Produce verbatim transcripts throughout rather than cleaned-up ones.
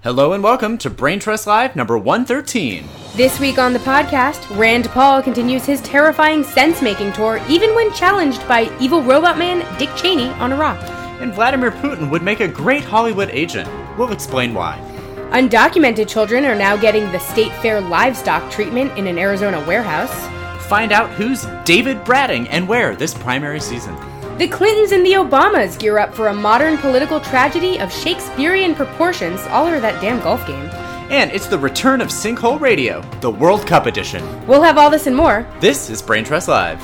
Hello and welcome to Brain Trust Live number one thirteen. This week on the podcast, Rand Paul continues his terrifying sense-making tour even when challenged by evil robot man Dick Cheney on Iraq. And Vladimir Putin would make a great Hollywood agent. We'll explain why. Undocumented children are now getting the state fair livestock treatment in an Arizona warehouse. Find out who's David Bratting and where this primary season. The Clintons and the Obamas gear up for a modern political tragedy of Shakespearean proportions all over that damn golf game. And it's the return of Sinkhole Radio, the World Cup edition. We'll have all this and more. This is Brain Trust Live.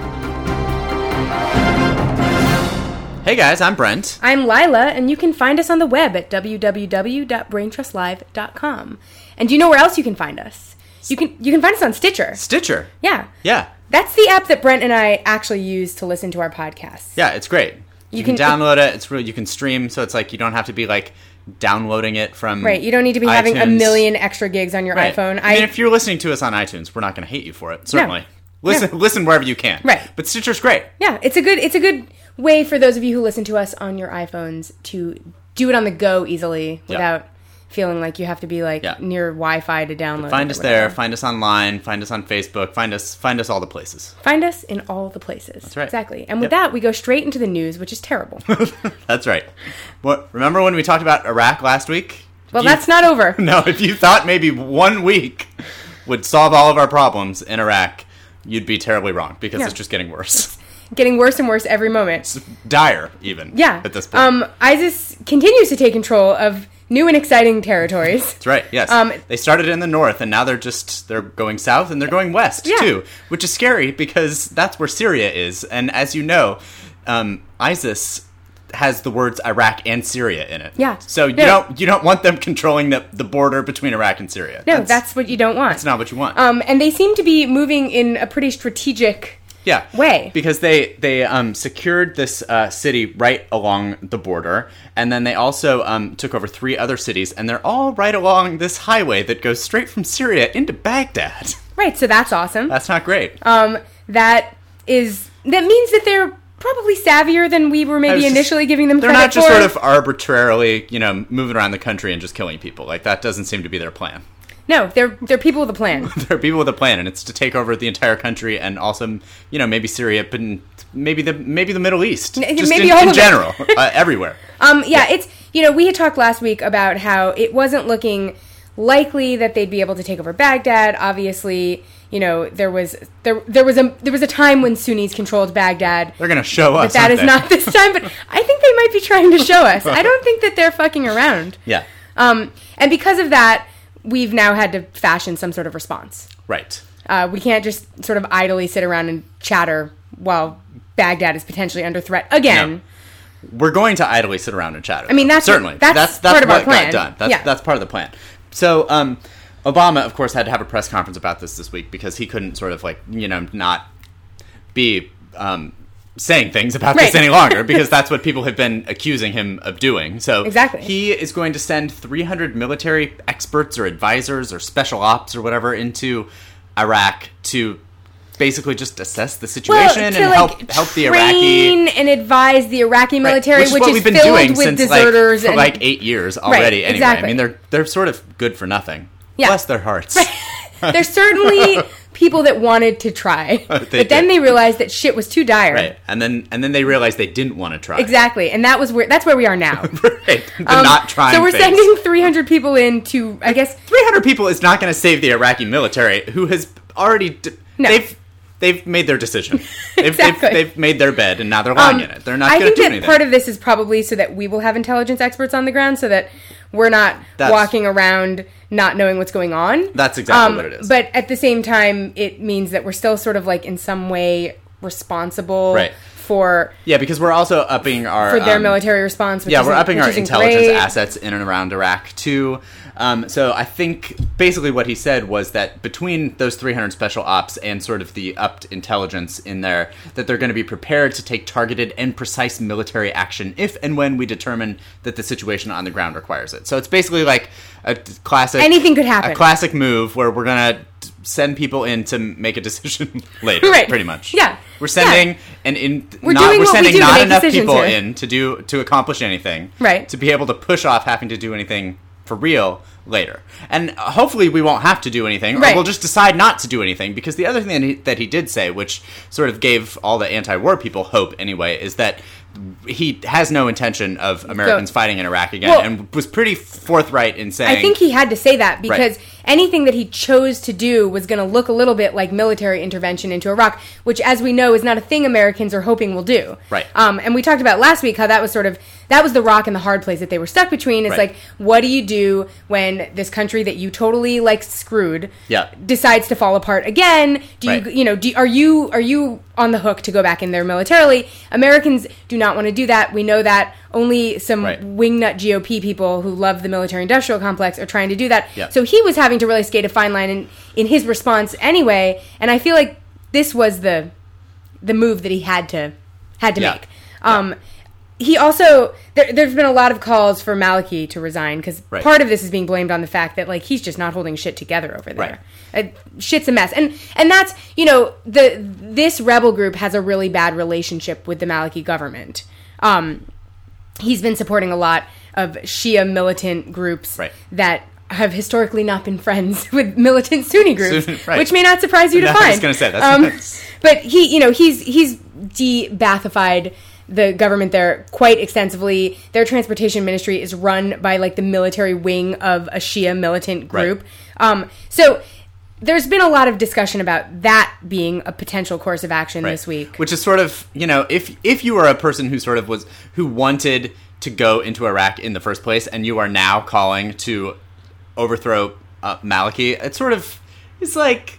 Hey guys, I'm Brent. I'm Lila, and you can find us on the web at w w w dot brain trust live dot com. And do you know where else you can find us? You can you can find us on Stitcher. Stitcher? Yeah. Yeah. That's the app that Brent and I actually use to listen to our podcasts. Yeah, it's great. You, you can, can download it. It's really, you can stream, so it's like you don't have to be like downloading it from Right, you don't need to be iTunes. having a million extra gigs on your right. iPhone. I, I mean, if you're listening to us on iTunes, we're not going to hate you for it, certainly. No. Listen no. listen wherever you can. Right. But Stitcher's great. Yeah, it's a good it's a good way for those of you who listen to us on your iPhones to do it on the go easily without yep. feeling like you have to be like yeah. near Wi-Fi to download. Find us there, find us online, find us on Facebook, find us find us all the places. Find us in all the places. That's right. Exactly. And with yep. that, we go straight into the news, which is terrible. That's right. What, remember when we talked about Iraq last week? Well, you, that's not over. No, if you thought maybe one week would solve all of our problems in Iraq, you'd be terribly wrong, because yeah. it's just getting worse. It's getting worse and worse every moment. It's dire, even, yeah. at this point. Um, ISIS continues to take control of new and exciting territories. That's right, yes. Um, they started in the north, and now they're just, they're going south, and they're going west, yeah. too, which is scary, because that's where Syria is. And as you know, um, ISIS has the words Iraq and Syria in it. Yeah. So you no. don't you don't want them controlling the, the border between Iraq and Syria. No, that's, that's what you don't want. That's not what you want. Um, and they seem to be moving in a pretty strategic yeah. way. Because they, they um, secured this uh, city right along the border, and then they also um, took over three other cities, and they're all right along this highway that goes straight from Syria into Baghdad. Right, so that's awesome. That's not great. Um, that is that means that they're probably savvier than we were maybe initially just, giving them they're credit for. They're not just sort of arbitrarily, you know, moving around the country and just killing people. Like, that doesn't seem to be their plan. No, they're they're people with a plan. They're people with a plan, and it's to take over the entire country and also, you know, maybe Syria, but maybe the maybe the Middle East, N- just maybe in, all in of general, uh, everywhere. Um, yeah, yeah, it's you know we had talked last week about how it wasn't looking likely that they'd be able to take over Baghdad. Obviously, you know there was there there was a there was a time when Sunnis controlled Baghdad. They're gonna show us, but that is they? not this time. But I think they might be trying to show us. I don't think that they're fucking around. Yeah. Um, and because of that, we've now had to fashion some sort of response. Right. Uh, we can't just sort of idly sit around and chatter while Baghdad is potentially under threat again. No. We're going to idly sit around and chatter. I mean, that's certainly that's, that's, that's part of what our plan. got done. That's yeah. that's part of the plan. So, um, Obama, of course, had to have a press conference about this this week because he couldn't sort of like you know not be um, saying things about right. this any longer because that's what people have been accusing him of doing. So exactly. he is going to send three hundred military experts or advisors or special ops or whatever into Iraq to basically just assess the situation well, and like help help the Iraqi train and advise the Iraqi military, right. which is, which what is we've been filled doing with since deserters like, for and like eight years already. Right, anyway, exactly. I mean they're they're sort of good for nothing. Yeah. Bless their hearts. There's certainly people that wanted to try, but did. then they realized that shit was too dire. Right, and then and then they realized they didn't want to try. Exactly, and that was where that's where we are now. Right, the um, not trying. So we're phase. sending three hundred people in to, I guess, three hundred people is not going to save the Iraqi military, who has already d- no. they've they've made their decision. They've, exactly. they've, they've made their bed, and now they're lying um, in it. They're not I going to do think that anything. part of this is probably so that we will have intelligence experts on the ground, so that we're not That's, walking around not knowing what's going on. That's exactly um, what it is. But at the same time, it means that we're still sort of like in some way responsible right. for yeah, because we're also upping our for their um, military response. Which yeah, we're upping which our isn't intelligence great. assets in and around Iraq too. Um, so I think basically what he said was that between those three hundred special ops and sort of the upped intelligence in there, that they're going to be prepared to take targeted and precise military action if and when we determine that the situation on the ground requires it. So it's basically like a classic anything could happen. A classic move where we're going to send people in to make a decision later, right. pretty much. Yeah. We're sending yeah. and in we're, not, doing we're what sending we do not to make enough decisions people here. in to do to accomplish anything. Right. To be able to push off having to do anything for real later. And hopefully we won't have to do anything, or right. we'll just decide not to do anything, because the other thing that he, that he did say, which sort of gave all the anti-war people hope anyway, is that he has no intention of Americans Go. fighting in Iraq again, well, and was pretty forthright in saying... I think he had to say that, because right. anything that he chose to do was going to look a little bit like military intervention into Iraq, which, as we know, is not a thing Americans are hoping will do. Right. Um, and we talked about last week how that was sort of... That was the rock and the hard place that they were stuck between. It's right. like, what do you do when this country that you totally, like, screwed yeah. decides to fall apart again? Do you, right. you know, do, are you are you on the hook to go back in there militarily? Americans do not want to do that. We know that. Only some right. wingnut G O P people who love the military-industrial complex are trying to do that. Yeah. So he was having to really skate a fine line in, in his response anyway, and I feel like this was the the move that he had to had to yeah. make. Um, yeah. He also, there, there's been a lot of calls for Maliki to resign, because right. part of this is being blamed on the fact that, like, he's just not holding shit together over there. Right. Uh, shit's a mess. And and that's, you know, the this rebel group has a really bad relationship with the Maliki government. Um, he's been supporting a lot of Shia militant groups right. that have historically not been friends with militant Sunni groups, right. which may not surprise you to no, find. I was going to say, that's um, nice. But he, you know, he's he's de-Baathified the government there quite extensively. Their transportation ministry is run by, like, the military wing of a Shia militant group. Right. Um, so there's been a lot of discussion about that being a potential course of action right. this week. Which is sort of, you know, if if you were a person who sort of was, who wanted to go into Iraq in the first place, and you are now calling to overthrow uh, Maliki, it's sort of, it's like,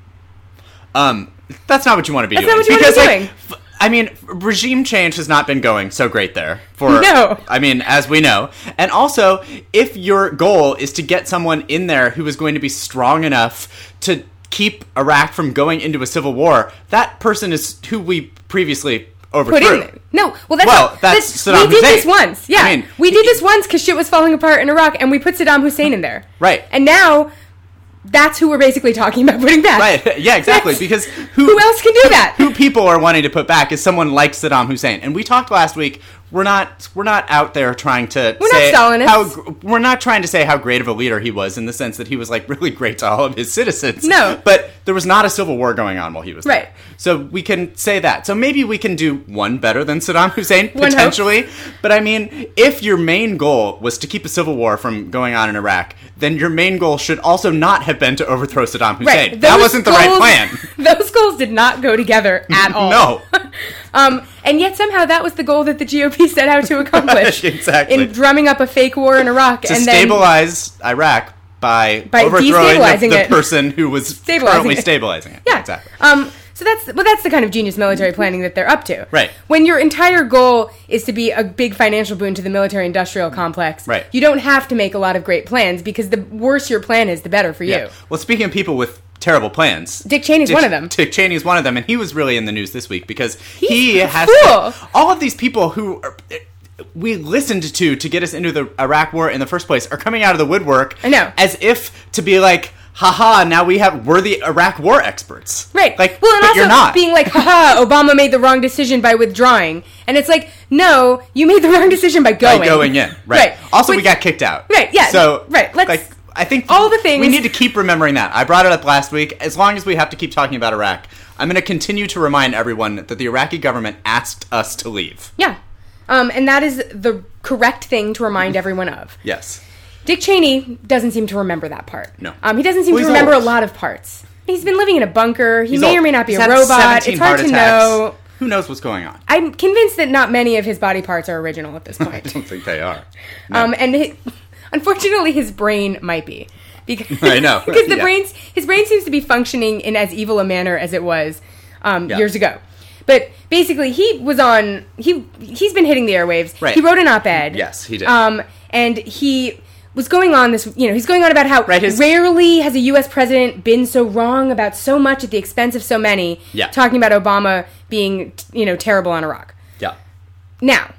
um, that's not what you want to be that's doing. That's not what you because, want to be like, doing. F- I mean, regime change has not been going so great there. For, no. I mean, as we know. And also, if your goal is to get someone in there who is going to be strong enough to keep Iraq from going into a civil war, that person is who we previously overthrew. Put in there. No, well, that's, well, not, that's this, Saddam we did Hussein. this once. Yeah, I mean, we did this once because shit was falling apart in Iraq, and we put Saddam Hussein in there. Right. And now... that's who we're basically talking about putting back. Right, yeah, exactly, That's, because who, who else can do that? Who people are wanting to put back is someone like Saddam Hussein. And we talked last week, we're not we're not out there trying to we're say not how we're not trying to say how great of a leader he was, in the sense that he was, like, really great to all of his citizens. No. But there was not a civil war going on while he was right. there. So we can say that. So maybe we can do one better than Saddam Hussein, one potentially. hope. But I mean, if your main goal was to keep a civil war from going on in Iraq, then your main goal should also not have been to overthrow Saddam Hussein. Right. That wasn't goals, the right plan. Those goals did not go together at all. No. um, and yet somehow that was the goal that the G O P set out to accomplish. Exactly. In drumming up a fake war in Iraq. To and stabilize then, Iraq by, by overthrowing the, the it. person who was stabilizing currently it. stabilizing it. Yeah. Exactly. Um, so that's well, that's the kind of genius military planning that they're up to. Right. When your entire goal is to be a big financial boon to the military-industrial complex, right. you don't have to make a lot of great plans, because the worse your plan is, the better for yeah. you. Well, speaking of people with terrible plans, Dick Cheney's Dick, one of them. Dick Cheney's one of them, and he was really in the news this week because He's he has cool. to, all of these people who are, we listened to to get us into the Iraq war in the first place are coming out of the woodwork. I know. As if to be like, haha, now we have, we're the Iraq war experts. Right. Like, well, and but also you're not. being like, haha, Obama made the wrong decision by withdrawing. And it's like, no, you made the wrong decision by going. By going in. Right. right. Also, Which, we got kicked out. Right, yeah. So, right, let's... like, I think all the things... we need to keep remembering that. I brought it up last week. As long as we have to keep talking about Iraq, I'm going to continue to remind everyone that the Iraqi government asked us to leave. Yeah. Um, and that is the correct thing to remind everyone of. Yes. Dick Cheney doesn't seem to remember that part. No. Um, he doesn't seem well, to remember old. a lot of parts. He's been living in a bunker. He he's may old. or may not be he's a robot. It's hard to attacks. know. Who knows what's going on? I'm convinced that not many of his body parts are original at this point. I don't think they are. No. Um, and his, unfortunately, his brain might be. Because, I know. because the yeah. brains, his brain seems to be functioning in as evil a manner as it was um, yeah. years ago. But basically, he was on. He he's been hitting the airwaves. Right. He wrote an op-ed. Yes, he did. Um, and he was going on this. You know, he's going on about how right, his, rarely has a U S president been so wrong about so much at the expense of so many. Yeah. Talking about Obama being, you know, terrible on Iraq. Yeah. Now,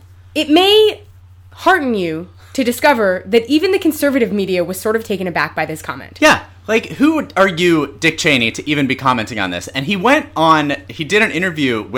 it may hearten you to discover that even the conservative media was sort of taken aback by this comment. Yeah. Like, who are you, Dick Cheney, to even be commenting on this? And he went on, he did an interview with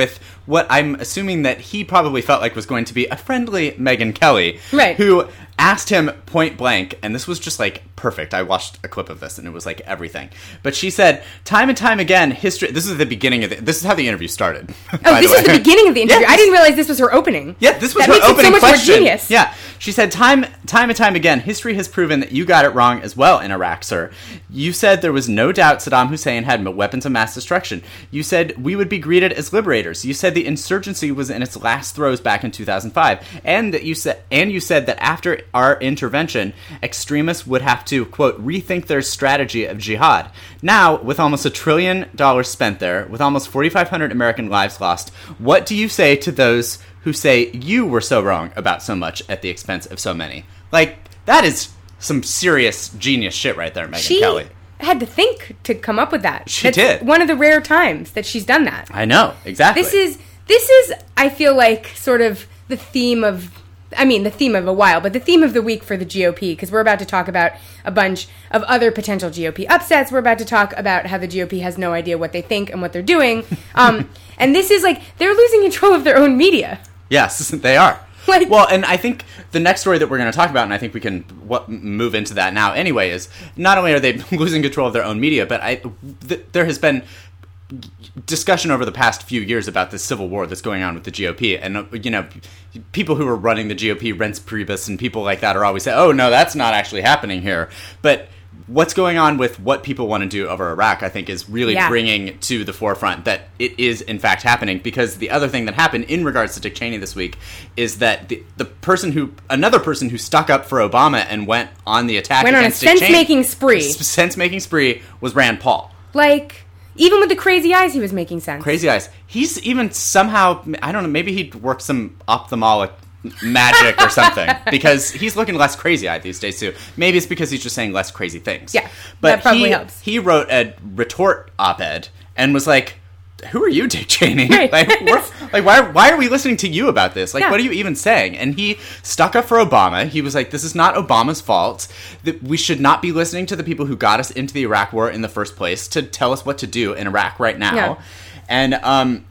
what I'm assuming that he probably felt like was going to be a friendly Megyn Kelly, right. who asked him point blank, and this was just like perfect. I watched a clip of this and it was like everything. But she said, time and time again, history. This is the beginning of the, this is how the interview started. Oh, this is the beginning of the interview. Yeah, I didn't realize this was her opening. Yeah, this was that her makes opening it so much question. More genius. Yeah, she said, time, time and time again, history has proven that you got it wrong as well in Iraq, sir. You said there was no doubt Saddam Hussein had weapons of mass destruction. You said we would be greeted as liberators. You said the insurgency was in its last throes back in two thousand five, and that you said, and you said that after our intervention, extremists would have to, quote, rethink their strategy of jihad. Now, with almost a trillion dollars spent there, with almost forty-five hundred American lives lost, what do you say to those who say you were so wrong about so much at the expense of so many? Like, that is some serious genius shit right there, Megyn she Kelly. Had to think to come up with that. She That's did. One of the rare times that she's done that. I know, exactly. This is, this is, I feel like, sort of the theme of... I mean, the theme of a while, but the theme of the week for the G O P, because we're about to talk about a bunch of other potential G O P upsets. We're about to talk about how the G O P has no idea what they think and what they're doing. Um, and this is like, they're losing control of their own media. Yes, they are. Like, well, and I think the next story that we're going to talk about, and I think we can what, move into that now anyway, is not only are they losing control of their own media, but I th- there has been discussion over the past few years about this civil war that's going on with the G O P, and you know, people who are running the G O P, Reince Priebus and people like that, are always saying, "Oh no, that's not actually happening here." But what's going on with what people want to do over Iraq, I think, is really yeah. bringing to the forefront that it is in fact happening. Because the other thing that happened in regards to Dick Cheney this week is that the the person who another person who stuck up for Obama and went on the attack went on a against Dick Cheney, sense-making spree. Sense-making spree was Rand Paul. Like. Even with the crazy eyes, he was making sense. Crazy eyes. He's even somehow, I don't know, maybe he worked some ophthalmic magic or something, because he's looking less crazy-eyed these days, too. Maybe it's because he's just saying less crazy things. Yeah, but that probably he, helps. He wrote a retort op-ed and was like, who are you, Dick Cheney? Right. like, like why, why are we listening to you about this? Like, yeah. what are you even saying? And he stuck up for Obama. He was like, this is not Obama's fault. That we should not be listening to the people who got us into the Iraq war in the first place to tell us what to do in Iraq right now. Yeah. And um,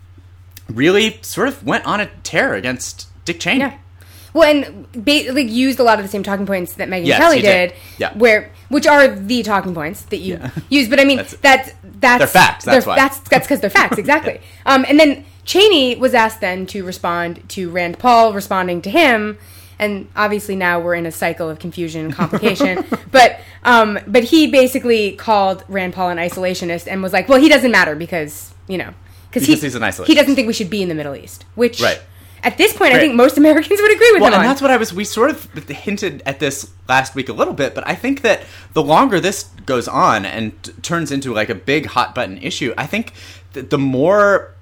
really sort of went on a tear against Dick Cheney. Yeah. Well, and ba- like used a lot of the same talking points that Megyn yes, Kelly did. did, yeah. where which are the talking points that you yeah. use. But I mean, that's that's, that's they're facts. That's why. That's that's because they're facts, exactly. yeah. Um, and then Cheney was asked then to respond to Rand Paul responding to him, and obviously now we're in a cycle of confusion and complication. but um, but he basically called Rand Paul an isolationist and was like, well, he doesn't matter because you know because he, he's an isolationist. He doesn't think we should be in the Middle East, which. Right. At this point, right. I think most Americans would agree with well, him and on. that's what I was, we sort of hinted at this last week a little bit, but I think that the longer this goes on and t- turns into like a big hot button issue, I think th- the more,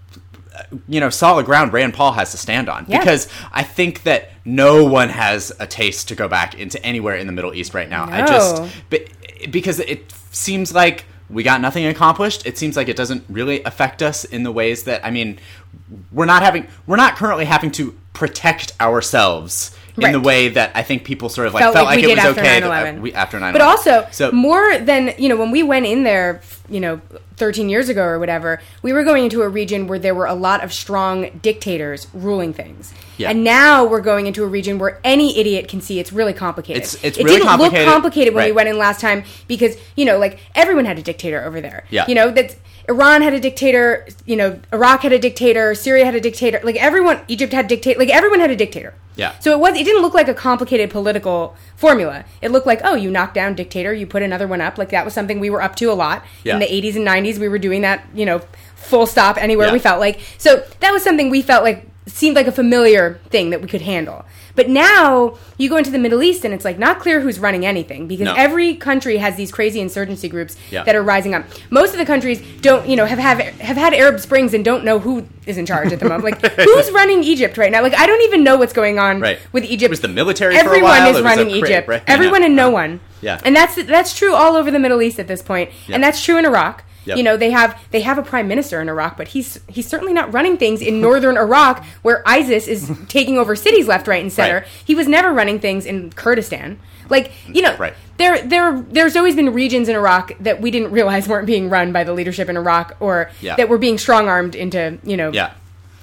you know, solid ground Rand Paul has to stand on. Yeah. Because I think that no one has a taste to go back into anywhere in the Middle East right now. No. I just, but, because it seems like we got nothing accomplished. It seems like it doesn't really affect us in the ways that, I mean, we're not having, we're not currently having to protect ourselves in right. the way that I think people sort of like felt, felt like, like, we it did was after okay nine eleven. that, uh, we, after nine But eleven. also, so, more than, you know, when we went in there, you know, thirteen years ago or whatever, we were going into a region where there were a lot of strong dictators ruling things. Yeah. And now we're going into a region where any idiot can see it's really complicated. It's, it's it really didn't complicated. look complicated when right. we went in last time because, you know, like, everyone had a dictator over there. Yeah. You know, that Iran had a dictator, you know, Iraq had a dictator, Syria had a dictator, like, everyone, Egypt had a dictator, like, everyone had a dictator. Yeah. So it was. It didn't look like a complicated political formula. It looked like, oh, you knock down dictator, you put another one up. Like, that was something we were up to a lot. Yeah. In the eighties and nineties, we were doing that, you know, full stop anywhere yeah. we felt like. So that was something we felt like seemed like a familiar thing that we could handle. But now you go into the Middle East and it's like not clear who's running anything because no. every country has these crazy insurgency groups yeah. that are rising up. Most of the countries don't, you know, have, have have had Arab Springs and don't know who is in charge at the moment. Like, who's running Egypt right now? Like, I don't even know what's going on right. with Egypt. It was the military Everyone for a while. is it running was a Egypt. Right? Everyone and no uh, one. Yeah. And that's that's true all over the Middle East at this point. Yeah. And that's true in Iraq. Yep. You know, they have they have a prime minister in Iraq, but he's he's certainly not running things in northern Iraq where ISIS is taking over cities left, right, and center. Right. He was never running things in Kurdistan. Like, you know, right. there there there's always been regions in Iraq that we didn't realize weren't being run by the leadership in Iraq or yeah. that were being strong-armed into, you know, yeah.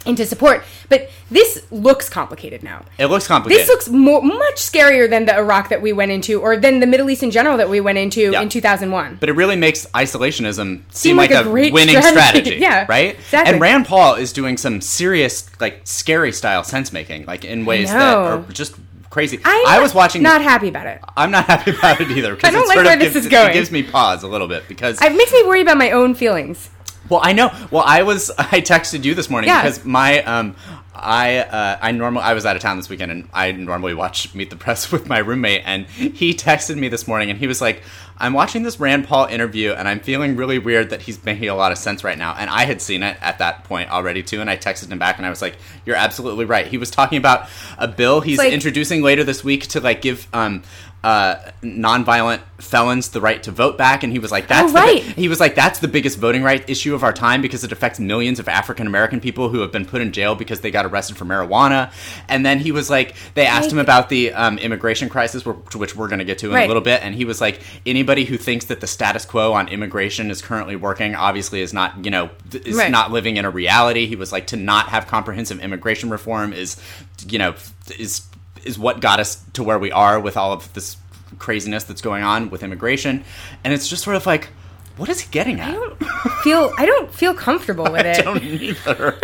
into support. But this looks complicated now. It looks complicated. This looks more, much scarier than the Iraq that we went into, or than the Middle East in general that we went into yeah. in two thousand one. But it really makes isolationism seem, seem like, like a, a great winning strategy. strategy. Yeah, right? Exactly. And Rand Paul is doing some serious, like, scary style sense making, like in ways that are just crazy. I'm I was watching. Not happy about it. I'm not happy about it either. I don't it like sort where of this gives, is going. It gives me pause a little bit because it makes me worry about my own feelings. Well, I know. Well, I was. I texted you this morning yeah. because my um, I uh, I normally I was out of town this weekend and I normally watch Meet the Press with my roommate and he texted me this morning and he was like, I'm watching this Rand Paul interview and I'm feeling really weird that he's making a lot of sense right now. And I had seen it at that point already too, and I texted him back and I was like, you're absolutely right. He was talking about a bill he's like, introducing later this week to like give um uh nonviolent felons the right to vote back, and he was like, that's oh, right. the, he was like that's the biggest voting right issue of our time because it affects millions of African American people who have been put in jail because they got arrested for marijuana. And then he was like, they asked him about the um, immigration crisis, which, which we're going to get to in right. a little bit, and he was like, anybody who thinks that the status quo on immigration is currently working obviously is not, you know, is right. not living in a reality. He was like, to not have comprehensive immigration reform is, you know, is is what got us to where we are with all of this craziness that's going on with immigration. And it's just sort of like, what is he getting at? I don't feel I don't feel comfortable with it. I don't either.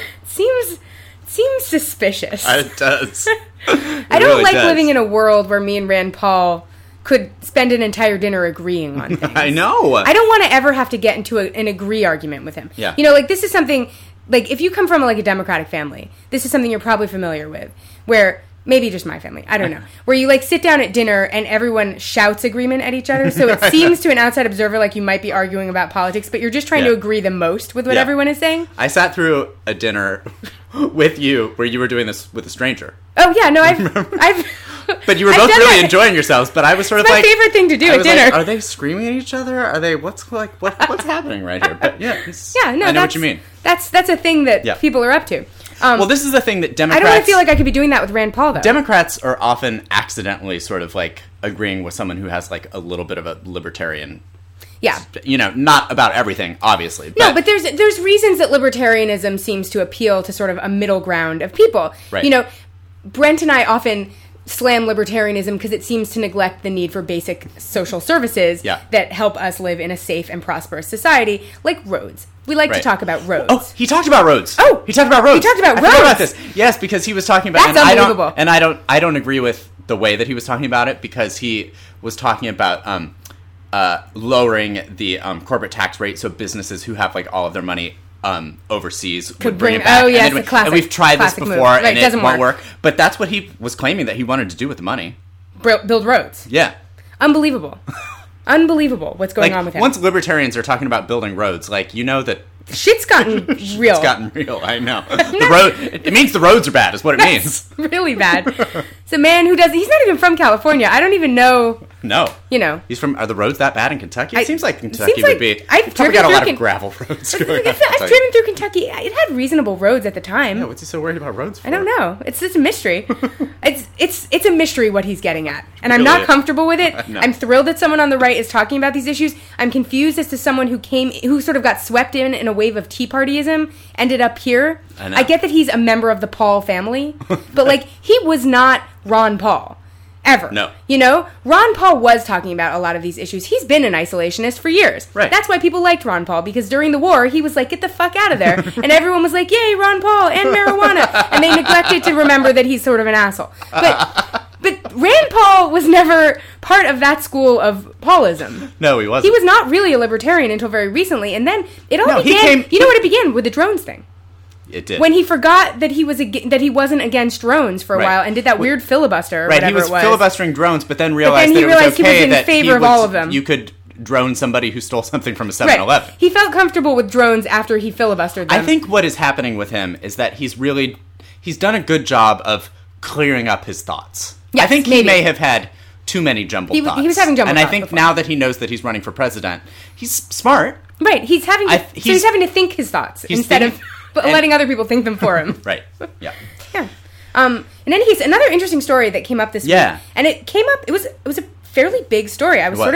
seems seems suspicious. It does. It I don't really like does. living in a world where me and Rand Paul could spend an entire dinner agreeing on things. I know. I don't want to ever have to get into a, an agree argument with him. Yeah. You know, like this is something, like if you come from like a Democratic family, this is something you're probably familiar with, where maybe just my family, I don't know, where you like sit down at dinner and everyone shouts agreement at each other. So it seems to an outside observer like you might be arguing about politics, but you're just trying yeah. to agree the most with what yeah. everyone is saying. I sat through a dinner with you where you were doing this with a stranger. Oh yeah, no, I've, I've. But you were I've both really that. enjoying yourselves. But I was sort it's of my like, my favorite thing to do I at dinner. Like, are they screaming at each other? Are they? What's like? What, what's happening right here? But yeah, yeah, no, I know that's, what you mean. That's that's a thing that yeah. people are up to. Um, well, this is the thing that Democrats... I don't want to feel like I could be doing that with Rand Paul, though. Democrats are often accidentally sort of, like, agreeing with someone who has, like, a little bit of a libertarian... Yeah. You know, not about everything, obviously. But, no, but there's there's reasons that libertarianism seems to appeal to sort of a middle ground of people. Right. You know, Brent and I often slam libertarianism because it seems to neglect the need for basic social services yeah. that help us live in a safe and prosperous society, like roads. We like right. to talk about roads. Oh, he talked about roads. Oh, he talked about roads. He talked about I roads. forgot about this. Yes, because he was talking about. That's and unbelievable. I don't, and I don't. I don't agree with the way that he was talking about it because he was talking about um, uh, lowering the um, corporate tax rate so businesses who have like all of their money um, overseas Could would bring, bring it back. Oh yes, and, then, the classic. and we've tried this before, move. Right, and it doesn't won't work. work. But that's what he was claiming that he wanted to do with the money. Build roads. Yeah. Unbelievable. Unbelievable what's going like, on with him. Once libertarians are talking about building roads, like, you know that... Shit's gotten real. It's gotten real, I know. The road, it means the roads are bad, is what it That's means. really bad. It's a man who does... He's not even from California. I don't even know... No. You know. He's from... Are the roads that bad in Kentucky? It I, seems like Kentucky seems like would be... I've probably got a lot Ken- of gravel roads going on. I've driven through Kentucky. It had reasonable roads at the time. Yeah, what's he so worried about roads for? I don't know. It's just a mystery. it's it's it's a mystery what he's getting at. And I'm Really? not comfortable with it. No. I'm thrilled that someone on the right is talking about these issues. I'm confused as to someone who came who sort of got swept in in a wave of Tea Partyism, ended up here. I know. I get that he's a member of the Paul family, but like he was not Ron Paul. Ever. No. You know, Ron Paul was talking about a lot of these issues. He's been an isolationist for years. Right. That's why people liked Ron Paul, because during the war, he was like, get the fuck out of there. And everyone was like, yay, Ron Paul and marijuana. And they neglected to remember that he's sort of an asshole. But but Rand Paul was never part of that school of Paulism. No, he wasn't. He was not really a libertarian until very recently. And then it all No, he began, came- you know what it began? With the drones thing. It did. When he forgot that he was ag- that he wasn't against drones for a Right. while and did that weird filibuster or right, he whatever was, it was. filibustering drones, but then realized then he that it realized was he was okay in that favor he of was, all of them. You could drone somebody who stole something from a seven eleven. Right. He felt comfortable with drones after he filibustered them. I think what is happening with him is that he's really he's done a good job of clearing up his thoughts. Yes, I think he maybe. may have had too many jumbled He was- thoughts. he was having jumbled And I thoughts think before. now that he knows that he's running for president, he's smart. Right. He's having to, I- so he's- he's having to think his thoughts he's instead thinking- of and- letting other people think them for him. Right. Yeah. Yeah. Um, in any case, another interesting story that came up this Yeah. week, and it came up. It was it was a fairly big story. I was, It sort was. of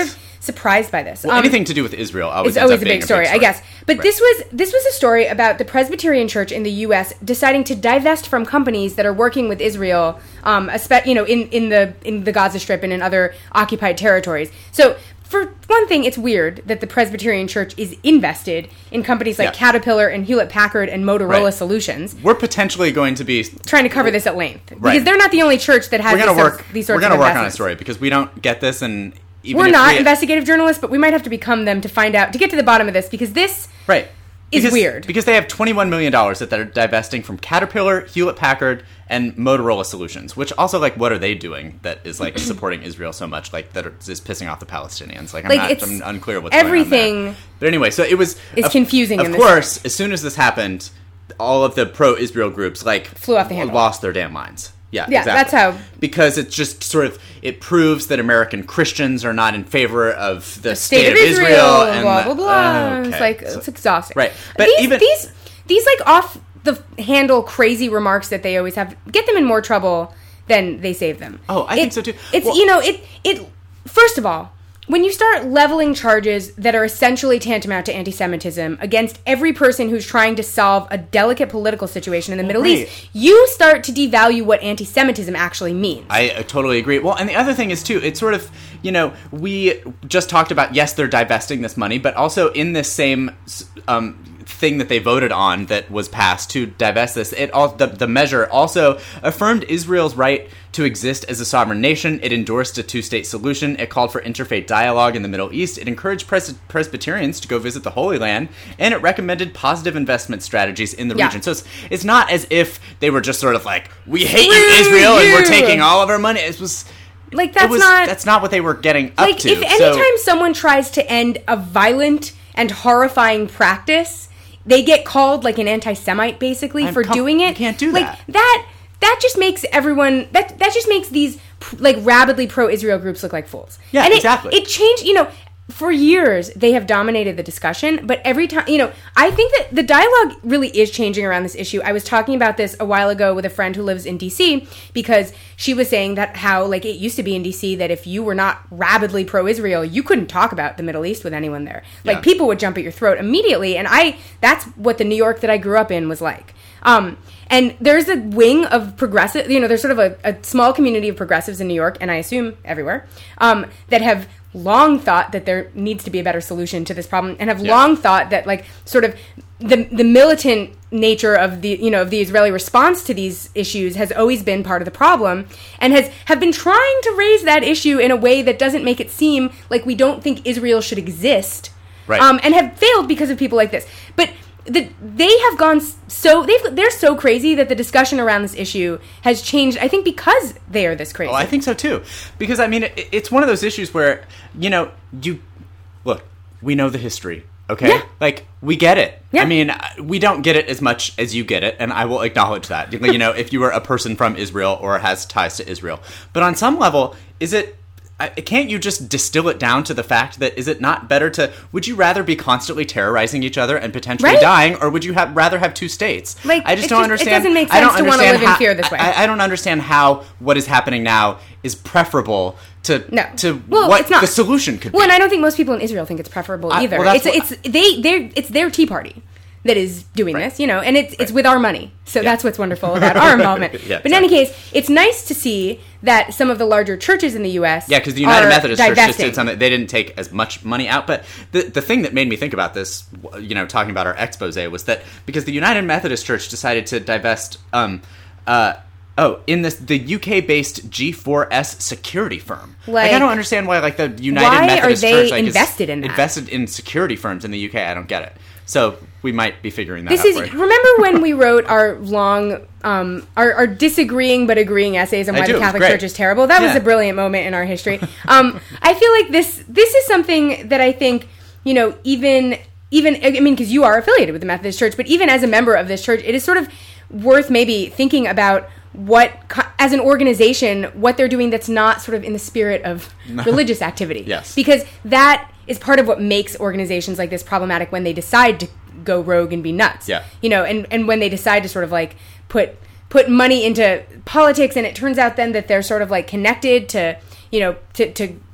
surprised by this. Well, Um, anything to do with Israel always It's ends always up a being big story, big I guess. But Right. this was this was a story about the Presbyterian Church in the U S deciding to divest from companies that are working with Israel, um, espe- you know, in, in the in the Gaza Strip and in other occupied territories. So, for one thing, it's weird that the Presbyterian Church is invested in companies like Yeah. Caterpillar and Hewlett-Packard and Motorola Right. Solutions. We're potentially going to be Trying to cover this at length because Right. they're not the only church that has we're going these, to sorts, work. these sorts We're going of to work on a investments. story because we don't get this, and even We're if not we, investigative journalists, but we might have to become them to find out to get to the bottom of this because this right. is because, weird. because they have twenty-one million dollars that they're divesting from Caterpillar, Hewlett-Packard, and Motorola Solutions, which also, like, what are they doing that is, like, supporting Israel so much, like, that is pissing off the Palestinians? Like, I'm, Like, not, it's I'm unclear what's everything going on there. But anyway, so it was... is of, confusing Of in this course, as soon as this happened, all of the pro-Israel groups, like... Flew off the handle. Lost their damn minds. Yeah, Yeah, exactly. that's how- Because it's just sort of... It proves that American Christians are not in favor of the, State, state, of Israel, Israel and blah the- blah blah. Okay. It's like So- it's exhausting. Right. But these, even- these these like off the handle crazy remarks that they always have get them in more trouble than they save them. Oh, I It- think so too. It's Well- you know it it first of all. When you start leveling charges that are essentially tantamount to anti-Semitism against every person who's trying to solve a delicate political situation in the Middle right. East, you start to devalue what anti-Semitism actually means. I uh, totally agree. Well, and the other thing is, too, it's sort of, you know, we just talked about, yes, they're divesting this money, but also in this same um, thing that they voted on that was passed to divest this, it all the, the measure also affirmed Israel's right to exist as a sovereign nation. It endorsed a two-state solution. It called for interfaith dialogue in the Middle East. It encouraged Pres- Presbyterians to go visit the Holy Land, and it recommended positive investment strategies in the Yeah. region. So it's, it's not as if they were just sort of like, we hate you, Screw Israel, and we're you. taking all of our money. It was... like that's it was, not that's not what they were getting up like to. if anytime so, someone tries to end a violent and horrifying practice, they get called like an anti-Semite basically I'm for com- doing it. you can't do like that. that that just makes everyone that that just makes these pr- like rabidly pro-Israel groups look like fools. Yeah, and it, exactly. It changed, you know, for years they have dominated the discussion, but every time, you know, I think that the dialogue really is changing around this issue. I was talking about this a while ago with a friend who lives in D C because she was saying that how like it used to be in D C that if you were not rabidly pro-Israel, you couldn't talk about the Middle East with anyone there. Like Yeah. people would jump at your throat immediately, and I that's what the New York that I grew up in was like. Um, and there's a wing of progressive, you know, there's sort of a, a small community of progressives in New York, and I assume everywhere, um, that have long thought that there needs to be a better solution to this problem, and have Yeah. long thought that, like, sort of the the militant nature of the, you know, of the Israeli response to these issues has always been part of the problem, and has have been trying to raise that issue in a way that doesn't make it seem like we don't think Israel should exist, Right. um, and have failed because of people like this. But the, they have gone so they've they're so crazy that the discussion around this issue has changed. I think because they are this crazy. Oh, I think so too. Because I mean, it, it's one of those issues where, you know, you look. We know the history. Okay, Yeah. like we get it. Yeah. I mean, we don't get it as much as you get it, and I will acknowledge that. You know, if you are a person from Israel or has ties to Israel, but on some level, is it? I- Can't you just distill it down to the fact that is it not better to? Would you rather be constantly terrorizing each other and potentially Right? dying, or would you have rather have two states? Like, I just it don't just- it understand. doesn't make I don't sense to wanna understand live in how- fear this way. I, I don't understand how what is happening now is preferable to No. to Well, what it's not. the solution could Well, be. and I don't think most people in Israel think it's preferable I- either. well, that's it's what- it's they they it's their Tea Party that is doing Right. this, you know, and it's it's Right. with our money. So that's what's wonderful about our involvement. Yeah, but in any case, it's nice to see that some of the larger churches in the U S Yeah, because the United are Methodist Church just divesting. did something. They didn't take as much money out. But the the thing that made me think about this, you know, talking about our expose, was that because the United Methodist Church decided to divest, um, uh, oh, in this the U K-based G four S security firm. Like, I Like, don't understand why, like the United why are Methodist they Church like, invested is in that? invested in security firms in the U K. I don't get it. So we might be figuring that This out. is for you. remember when we wrote our long, um, our, our disagreeing but agreeing essays on I why do, the it was Catholic great. Church is terrible. That was Yeah. a brilliant moment in our history. Um, I feel like this this is something that I think, you know, even even I mean, because you are affiliated with the Methodist Church, but even as a member of this church, it is sort of worth maybe thinking about what, co- as an organization, what they're doing that's not sort of in the spirit of religious activity. Yes. Because that is part of what makes organizations like this problematic when they decide to go rogue and be nuts. Yeah. You know, and, and when they decide to sort of like put put money into politics, and it turns out then that they're sort of like connected to, you know, to, to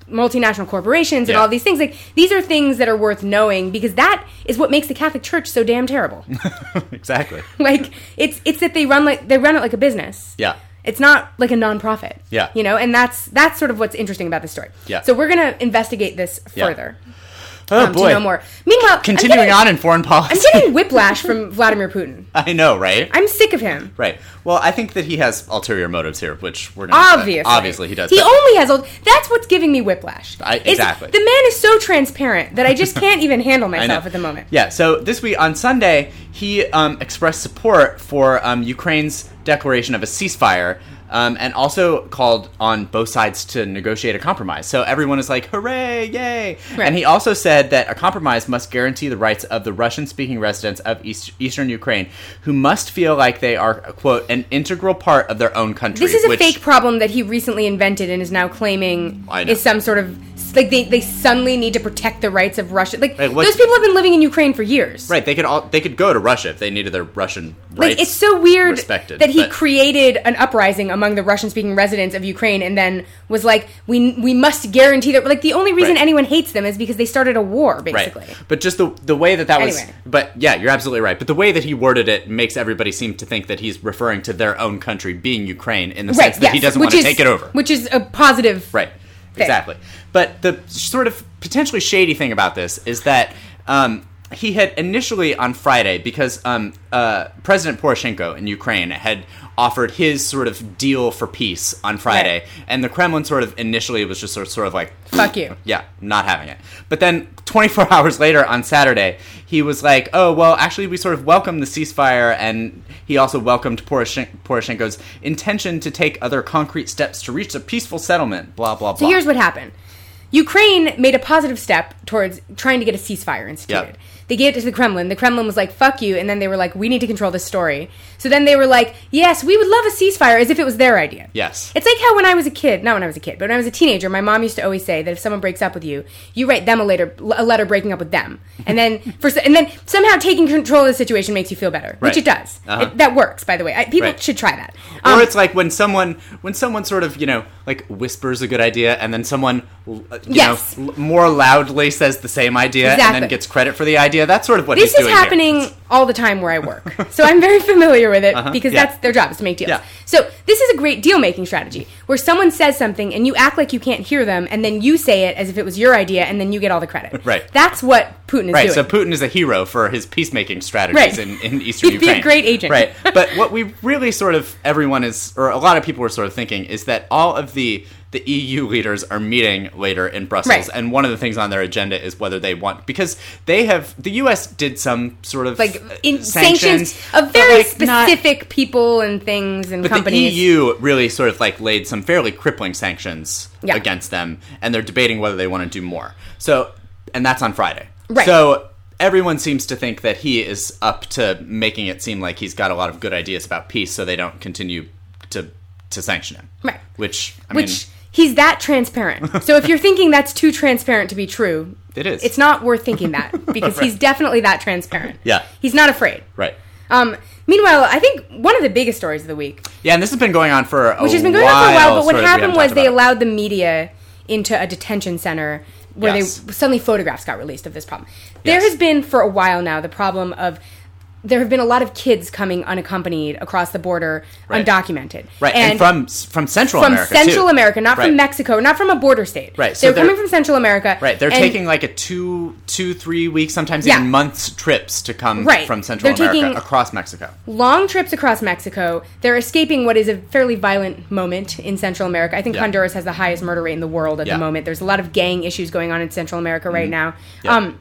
multinational corporations and Yeah. all these things. Like, these are things that are worth knowing because that is what makes the Catholic Church so damn terrible. Exactly. Like, it's it's that they run like they run it like a business. Yeah. It's not like a nonprofit. Yeah. You know, and that's that's sort of what's interesting about this story. Yeah. So we're going to investigate this Yeah. further. Oh, um, boy. To know more. Meanwhile, Continuing I'm getting, on in foreign policy. I'm getting whiplash from Vladimir Putin. I know, right? I'm sick of him. Right. Well, I think that he has ulterior motives here, which we're going to... Obviously. Obviously, he does. He but- only has... Old, that's what's giving me whiplash. I- It's- exactly. The man is so transparent that I just can't even handle myself at the moment. Yeah, so this week, on Sunday, he um, expressed support for um, Ukraine's declaration of a ceasefire, um, and also called on both sides to negotiate a compromise. So everyone is like, hooray, yay! Right. And he also said that a compromise must guarantee the rights of the Russian-speaking residents of East, eastern Ukraine, who must feel like they are, quote, an integral part of their own country. This is a which, fake problem that he recently invented and is now claiming I know. is some sort of... Like, they, they suddenly need to protect the rights of Russia. Like, Like, what- those people have been living in Ukraine for years. Right, they could all they could go to Russia if they needed their Russian rights Like, it's so weird respected, that he but- created an uprising among the Russian-speaking residents of Ukraine and then was like, we we must guarantee that... Like, the only reason Right. anyone hates them is because they started a war, basically. Right. But just the the way that that was... Anyway. But, yeah, you're absolutely right. But the way that he worded it makes everybody seem to think that he's referring to their own country being Ukraine in the Right, sense that yes, he doesn't which want to is- take it over. Which is a positive... Right. thing. Exactly. But the sort of potentially shady thing about this is that um, he had initially on Friday, because um, uh, President Poroshenko in Ukraine had offered his sort of deal for peace on Friday, Right. and the Kremlin sort of initially was just sort of, sort of like, Fuck you. yeah, not having it. But then twenty-four hours later on Saturday, he was like, oh, well, actually, we sort of welcomed the ceasefire, and he also welcomed Poroshen- Poroshenko's intention to take other concrete steps to reach a peaceful settlement, blah, blah, blah. So here's what happened. Ukraine made a positive step towards trying to get a ceasefire instituted. Yep. They gave it to the Kremlin. The Kremlin was like, fuck you. And then they were like, we need to control this story. So then they were like, yes, we would love a ceasefire, as if it was their idea. Yes. It's like how when I was a kid, not when I was a kid, but when I was a teenager, my mom used to always say that if someone breaks up with you, you write them a letter, a letter breaking up with them. And then for, and then somehow taking control of the situation makes you feel better, Right. which it does. Uh-huh. It, that works, by the way. I, people Right. should try that. Or Um, it's like when someone when someone sort of, you know, like whispers a good idea and then someone, uh, you Yes. know, l- more loudly says the same idea and Exactly. then gets credit for the idea. That's sort of what This he's is doing happening here. all the time where I work. So I'm very familiar with it because yeah. that's their job, is to make deals. Yeah. So this is a great deal-making strategy where someone says something and you act like you can't hear them and then you say it as if it was your idea and then you get all the credit. Right. That's what Putin is Right, doing. so Putin is a hero for his peacemaking strategies Right. in, in Eastern He'd be a Ukraine. great agent. Right, but what we really sort of, everyone is, or a lot of people are sort of thinking, is that all of the the E U leaders are meeting later in Brussels, Right. and one of the things on their agenda is whether they want, because they have, the U S did some sort of like uh, in sanctions, sanctions of but, very like, not- specific people and things and But companies. the E U really sort of like laid some fairly crippling sanctions Yeah. against them, and they're debating whether they want to do more. So, and that's on Friday. Right. So everyone seems to think that he is up to making it seem like he's got a lot of good ideas about peace, so they don't continue to to sanction him. Right. Which I Which mean, he's that transparent. So if you're thinking that's too transparent to be true, It is. It's not worth thinking that because Right. he's definitely that transparent. Yeah. He's not afraid. right. Um, meanwhile, I think one of the biggest stories of the week, Yeah, and this has been going on for a which has been while, going on for a while, but sort what of, we happened haven't was talked they about it. allowed the media into a detention center where Yes. they suddenly photographs got released of this problem. There Yes. has been for a while now the problem of there have been a lot of kids coming unaccompanied across the border, Right. undocumented, Right, and, from from Central from America Central too. America, not Right. from Mexico, not from a border state. Right, so they're, they're- coming from Central America. Right, they're and- taking like a two, two, three weeks, sometimes Yeah. even months trips to come Right. from Central They're America taking- across Mexico. long trips across Mexico. They're escaping what is a fairly violent moment in Central America. I think Yeah. Honduras has the highest murder rate in the world at Yeah. the moment. There's a lot of gang issues going on in Central America right now. Yeah. Um,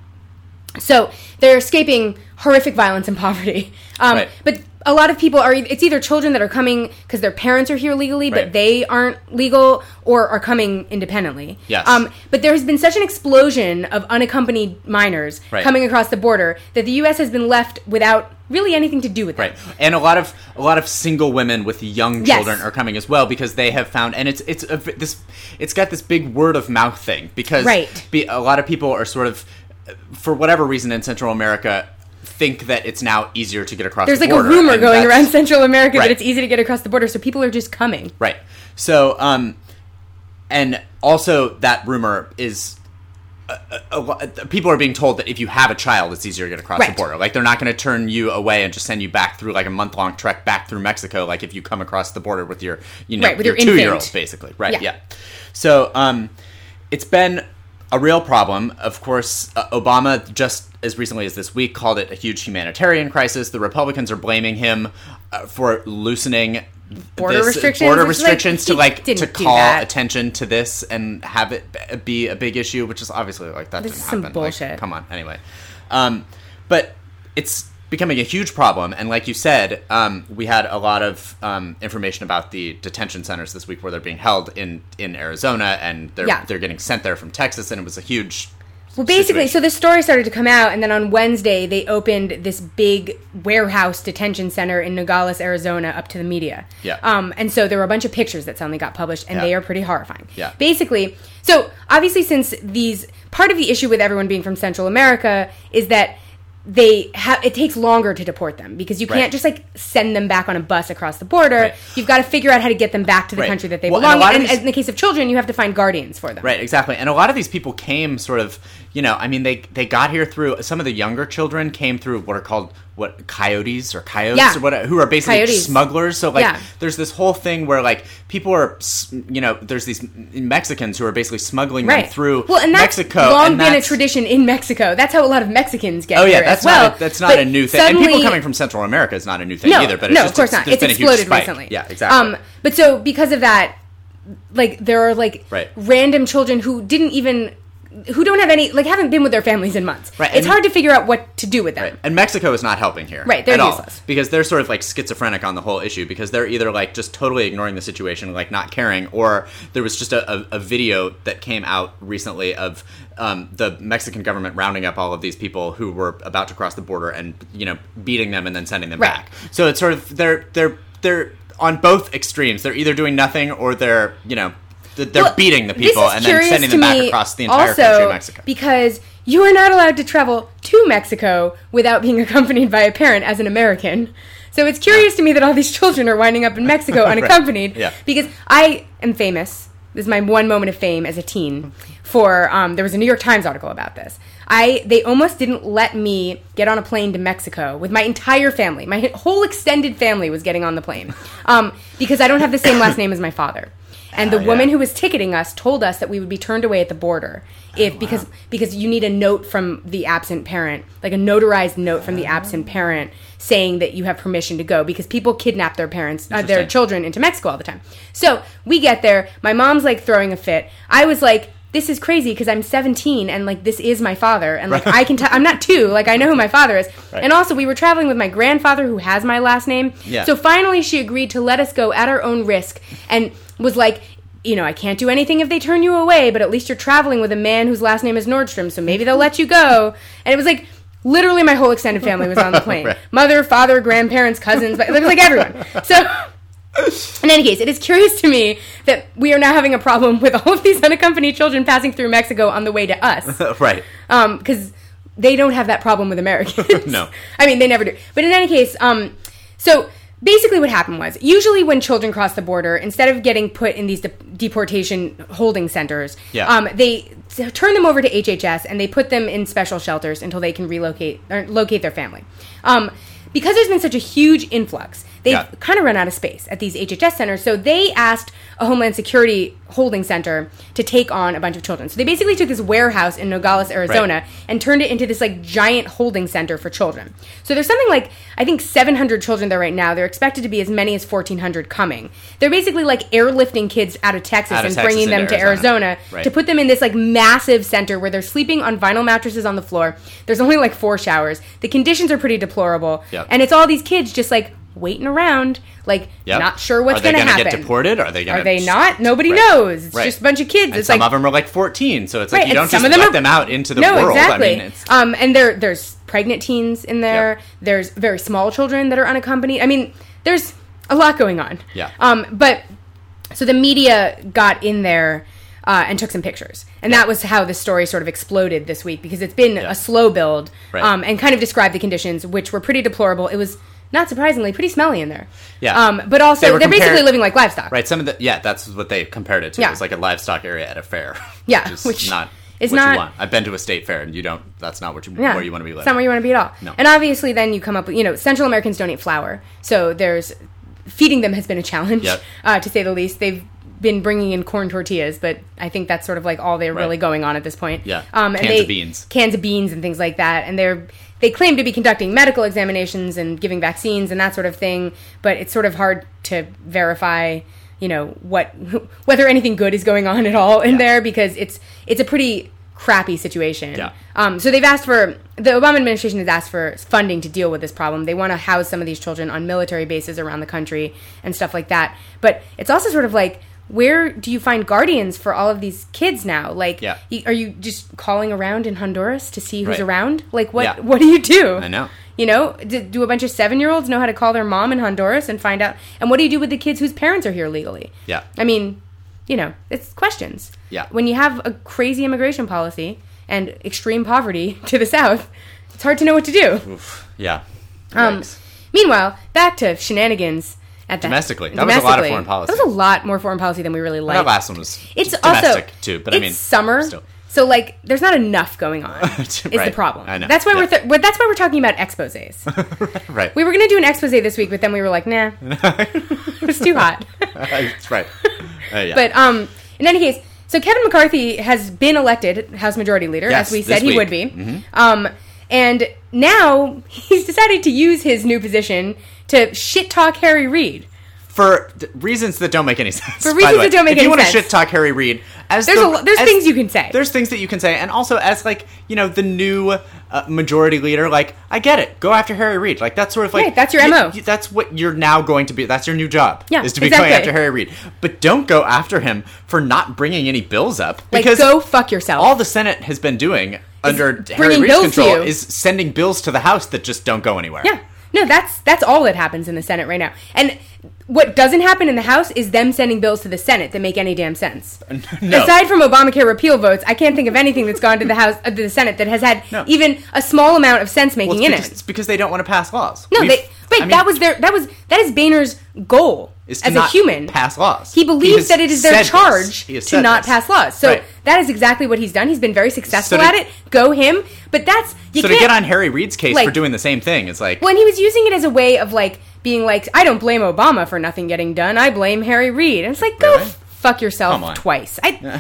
so they're escaping horrific violence and poverty. Um, Right. But a lot of people are, it's either children that are coming because their parents are here legally, but Right. they aren't legal, or are coming independently. Yes. Um, but there has been such an explosion of unaccompanied minors Right. coming across the border that the U S has been left without really anything to do with them. Right, and a lot of a lot of single women with young Yes. children are coming as well because they have found, and it's it's a, this it's got this big word of mouth thing because Right. be, a lot of people are sort of, for whatever reason in Central America, think that it's now easier to get across. There's the like border, a rumor and going that's- around Central America Right. that it's easy to get across the border, so people are just coming. Right. So, um, and also that rumor is. A, a, a, people are being told that if you have a child, it's easier to get across right. the border. Like, they're not going to turn you away and just send you back through like a month long trek back through Mexico. Like if you come across the border with your, you know, right, with your, your two year old, basically. Right. Yeah. yeah. So, um, it's been a real problem. Of course, uh, Obama just as recently as this week called it a huge humanitarian crisis. The Republicans are blaming him uh, for loosening border this, restrictions, border restrictions like, to like to call attention to this and have it be a big issue, which is obviously like that this didn't is some happen. bullshit. Like, come on, anyway. Um, but it's becoming a huge problem, and like you said, um, we had a lot of um, information about the detention centers this week where they're being held in, in Arizona, and they're yeah. they're getting sent there from Texas, and it was a huge. Well, basically, situation. so this story started to come out, and then on Wednesday, they opened this big warehouse detention center in Nogales, Arizona, up to the media. Yeah. Um, and so there were a bunch of pictures that suddenly got published, and yeah. they are pretty horrifying. Yeah. Basically, so obviously, since these, part of the issue with everyone being from Central America is that they have, it takes longer to deport them because you can't right. just like send them back on a bus across the border. Right. You've got to figure out how to get them back to the right. country that they well, belong and, a lot in. of And these, in the case of children, you have to find guardians for them. Right, exactly. And a lot of these people came sort of, you know, I mean, they they got here through, some of the younger children came through what are called, what, coyotes or coyotes yeah. or what, who are basically Coyotes. smugglers. So, like, yeah. there's this whole thing where, like, people are, you know, there's these Mexicans who are basically smuggling right. them through well, and that's Mexico. long and been that's, a tradition in Mexico. That's how a lot of Mexicans get oh, yeah, here that's as well. Not a, that's not but a new thing. Suddenly, and people coming from Central America is not a new thing no, either. But it's no, just, of course not. It's been exploded a huge spike. recently. Yeah, exactly. Um, but so because of that, like, there are, like, right. random children who didn't even... who don't have any, like, haven't been with their families in months. Right, it's and, hard to figure out what to do with them. Right. And Mexico is not helping here. Right, they're at useless. All, because they're sort of, like, schizophrenic on the whole issue, because they're either, like, just totally ignoring the situation, like, not caring, or there was just a, a, a video that came out recently of um, the Mexican government rounding up all of these people who were about to cross the border and, you know, beating them and then sending them right. back. So it's sort of, they're, they're, they're on both extremes. They're either doing nothing or they're, you know, they're well, beating the people and then sending them back across the entire also, country of Mexico. Because you are not allowed to travel to Mexico without being accompanied by a parent as an American. So it's curious to me that all these children are winding up in Mexico unaccompanied. Right. Yeah. Because I am famous. This is my one moment of fame as a teen. For um, there was a New York Times article about this. I they almost didn't let me get on a plane to Mexico with my entire family. My whole extended family was getting on the plane um, because I don't have the same last name as my father. And the oh, yeah. woman who was ticketing us told us that we would be turned away at the border if oh, wow. because because you need a note from the absent parent, like a notarized note from the absent parent saying that you have permission to go, because people kidnap their parents, uh, their children into Mexico all the time. So we get there. My mom's like throwing a fit. I was like, this is crazy because I'm seventeen and like this is my father, and like I can tell I'm not two, like I know who my father is. Right. And also we were traveling with my grandfather who has my last name. Yeah. So finally she agreed to let us go at our own risk and was like, you know, I can't do anything if they turn you away, but at least you're traveling with a man whose last name is Nordstrom, so maybe they'll let you go. And it was like literally my whole extended family was on the plane. Right. Mother, father, grandparents, cousins, but it was like everyone. So in any case, it is curious to me that we are now having a problem with all of these unaccompanied children passing through Mexico on the way to us. Right. Um, because they don't have that problem with Americans. No. I mean, they never do. But in any case, um, so basically what happened was, usually when children cross the border, instead of getting put in these de- deportation holding centers, yeah. um, they t- turn them over to H H S and they put them in special shelters until they can relocate or locate their family. Um, because there's been such a huge influx, they've yeah. kind of run out of space at these H H S centers, so they asked a Homeland Security holding center to take on a bunch of children. So they basically took this warehouse in Nogales, Arizona, right. and turned it into this like giant holding center for children. So there's something like, I think, seven hundred children there right now. They're expected to be as many as fourteen hundred coming. They're basically like airlifting kids out of Texas out of and Texas bringing them to Arizona, Arizona right. to put them in this like massive center where they're sleeping on vinyl mattresses on the floor. There's only like four showers. The conditions are pretty deplorable. Yep. And it's all these kids just like waiting around, like yep. not sure what's going to happen. Are they going to get deported? Are they going to? Are they not? Nobody right. knows. It's right. just a bunch of kids. And it's some like, of them are like fourteen, so it's like right. you don't some just of them let are, them out into the no, world. Exactly. I mean, it's, um, and there, there's pregnant teens in there. Yep. There's very small children that are unaccompanied. I mean, there's a lot going on. Yeah. Um, but so the media got in there uh, and took some pictures, and yeah. that was how the story sort of exploded this week, because it's been yeah. a slow build, right. um, and kind of described the conditions, which were pretty deplorable. It was not surprisingly, pretty smelly in there. Yeah. Um, but also, They they were are compared- basically living like livestock. Right. Some of the yeah, that's what they compared it to. Yeah. It was like a livestock area at a fair. Yeah, which is which not is what not- you want. I've been to a state fair, and you don't. That's not what you Yeah. where you want to be living. It's not where you want to be at all. No. And obviously, then you come up with, you know, Central Americans don't eat flour. So there's, feeding them has been a challenge, Yep. uh, to say the least. They've been bringing in corn tortillas, but I think that's sort of like all they're Right. really going on at this point. Yeah. Um, and Cans they, of beans. Cans of beans and things like that. And they're, they claim to be conducting medical examinations and giving vaccines and that sort of thing, but it's sort of hard to verify, you know, what, whether anything good is going on at all in Yeah. there, because it's, it's a pretty crappy situation. Yeah. Um, so they've asked for, the Obama administration has asked for funding to deal with this problem. They want to house some of these children on military bases around the country and stuff like that. But it's also sort of like, where do you find guardians for all of these kids now? Like, Yeah. y- are you just calling around in Honduras to see who's Right. around? Like, what Yeah. what do you do? I know. You know, do, do a bunch of seven-year-olds know how to call their mom in Honduras and find out? And what do you do with the kids whose parents are here legally? Yeah. I mean, you know, it's questions. Yeah. When you have a crazy immigration policy and extreme poverty to the south, it's hard to know what to do. Oof. Yeah. Um, Yikes. meanwhile, back to shenanigans at the Domestically. That was a lot of foreign policy. That was a lot more foreign policy than we really That liked. last one was It's domestic also too, but it's I mean summer, still. so like there's not enough going on. Is the Right. problem? I know. That's why Yeah. we're, th- we're that's why we're talking about exposés. Right. We were gonna do an expose this week, but then we were like, nah, it was too hot. That's right. Uh, yeah. But um, in any case, so Kevin McCarthy has been elected House Majority Leader, Yes, as we this said he week. would be. Mhm. Um, and now he's decided to use his new position to shit talk Harry Reid. for d- reasons that don't make any sense. For by reasons the way. that don't make if any you want to sense. shit talk Harry Reid, as There's the, a lo- there's as- things you can say. There's things that you can say, and also as like you know the new uh, majority leader, like I get it, go after Harry Reid, like that's sort of like Right, that's your y- M O. y- that's what you're now going to be. That's your new job. Yeah, is to be exactly. going after Harry Reid, but don't go after him for not bringing any bills up Like, because go fuck yourself. all the Senate has been doing under Harry bringing Reid's bills to control you. is sending bills to the House that just don't go anywhere. Yeah. No, that's that's all that happens in the Senate right now. And what doesn't happen in the House is them sending bills to the Senate that make any damn sense. No. Aside from Obamacare repeal votes, I can't think of anything that's gone to the House, uh, to the Senate that has had No. even a small amount of sense making Well, it's, in because, it. it's because they don't want to pass laws. No, We've- they wait. I mean, that was their that was that is Boehner's goal is to as a not human. pass laws. He believes has that it is their said this. charge He has to said not this. pass laws. So Right. that is exactly what he's done. He's been very successful So at to- it. Go him. But that's you So can't to get on Harry Reid's case like- for doing the same thing, it's like when he was using it as a way of like being like, I don't blame Obama for nothing getting done. I blame Harry Reid. And it's like, go Really? f- fuck yourself Come on. twice. I,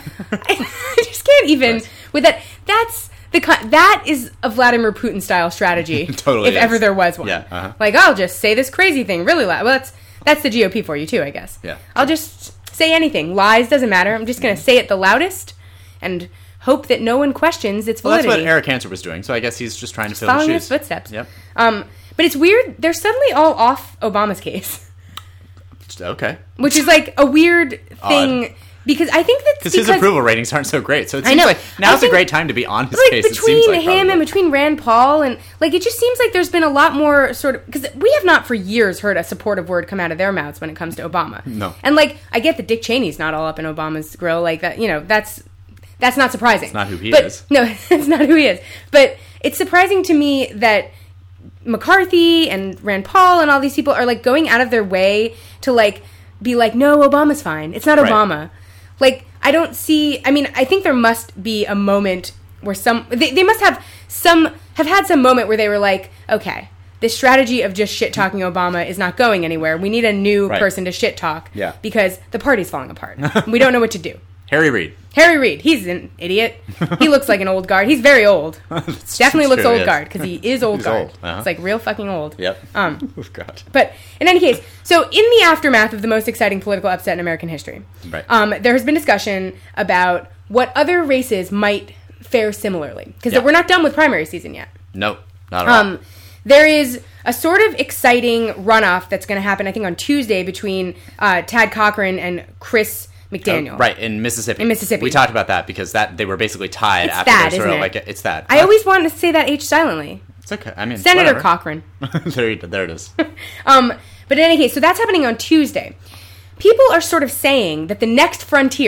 I just can't even Twice. with that. That's the ki- that is a Vladimir Putin style strategy. Totally if is. ever there was one. Yeah, uh-huh. Like I'll just say this crazy thing really loud. Well, that's that's the G O P for you too, I guess. Yeah. I'll just say anything. Lies doesn't matter. I'm just going to say it the loudest and hope that no one questions its well, that's validity. what Eric Hansen was doing. So I guess he's just trying to fill Following his his shoes. footsteps. Yep. Um, but it's weird. They're suddenly all off Obama's case. Okay. Which is like a weird thing Odd. because I think that's Because his approval ratings aren't so great, so it I seems know. like I now's a think- great time to be on his like case. It between seems like him probably. and between Rand Paul and like it just seems like there's been a lot more sort of because we have not for years heard a supportive word come out of their mouths when it comes to Obama. No. And like I get that Dick Cheney's not all up in Obama's grill like that. You know that's that's not surprising. It's not who he but, is. No, it's not who he is. But it's surprising to me that McCarthy and Rand Paul and all these people are like going out of their way to like be like, no, Obama's fine. It's not Right. Obama. Like, I don't see, I mean, I think there must be a moment where some, they, they must have some, have had some moment where they were like, okay, this strategy of just shit talking Obama is not going anywhere. We need a new Right. person to shit talk. Yeah. Because the party's falling apart. We don't know what to do. Harry Reid. Harry Reid, he's an idiot. He looks like an old guard. He's very old. It's- Definitely it's looks true, old yes. guard because he is old He's guard. old, uh-huh. It's like real fucking old. Yep. Um, Oh, God. but in any case, so in the aftermath of the most exciting political upset in American history, Right. um, there has been discussion about what other races might fare similarly because Yeah. we're not done with primary season yet. No, not at all. Um, there is a sort of exciting runoff that's going to happen, I think, on Tuesday between uh, Tad Cochran and Chris McDaniel. Oh, right, in Mississippi. In Mississippi. We talked about that because that they were basically tied It's after that, their sort isn't of it? like it's that. I always wanted to say that H silently. It's okay. I mean, Senator whatever. Cochran. there, you- there it is. Um, but in any case, so that's happening on Tuesday. People are sort of saying that the next frontier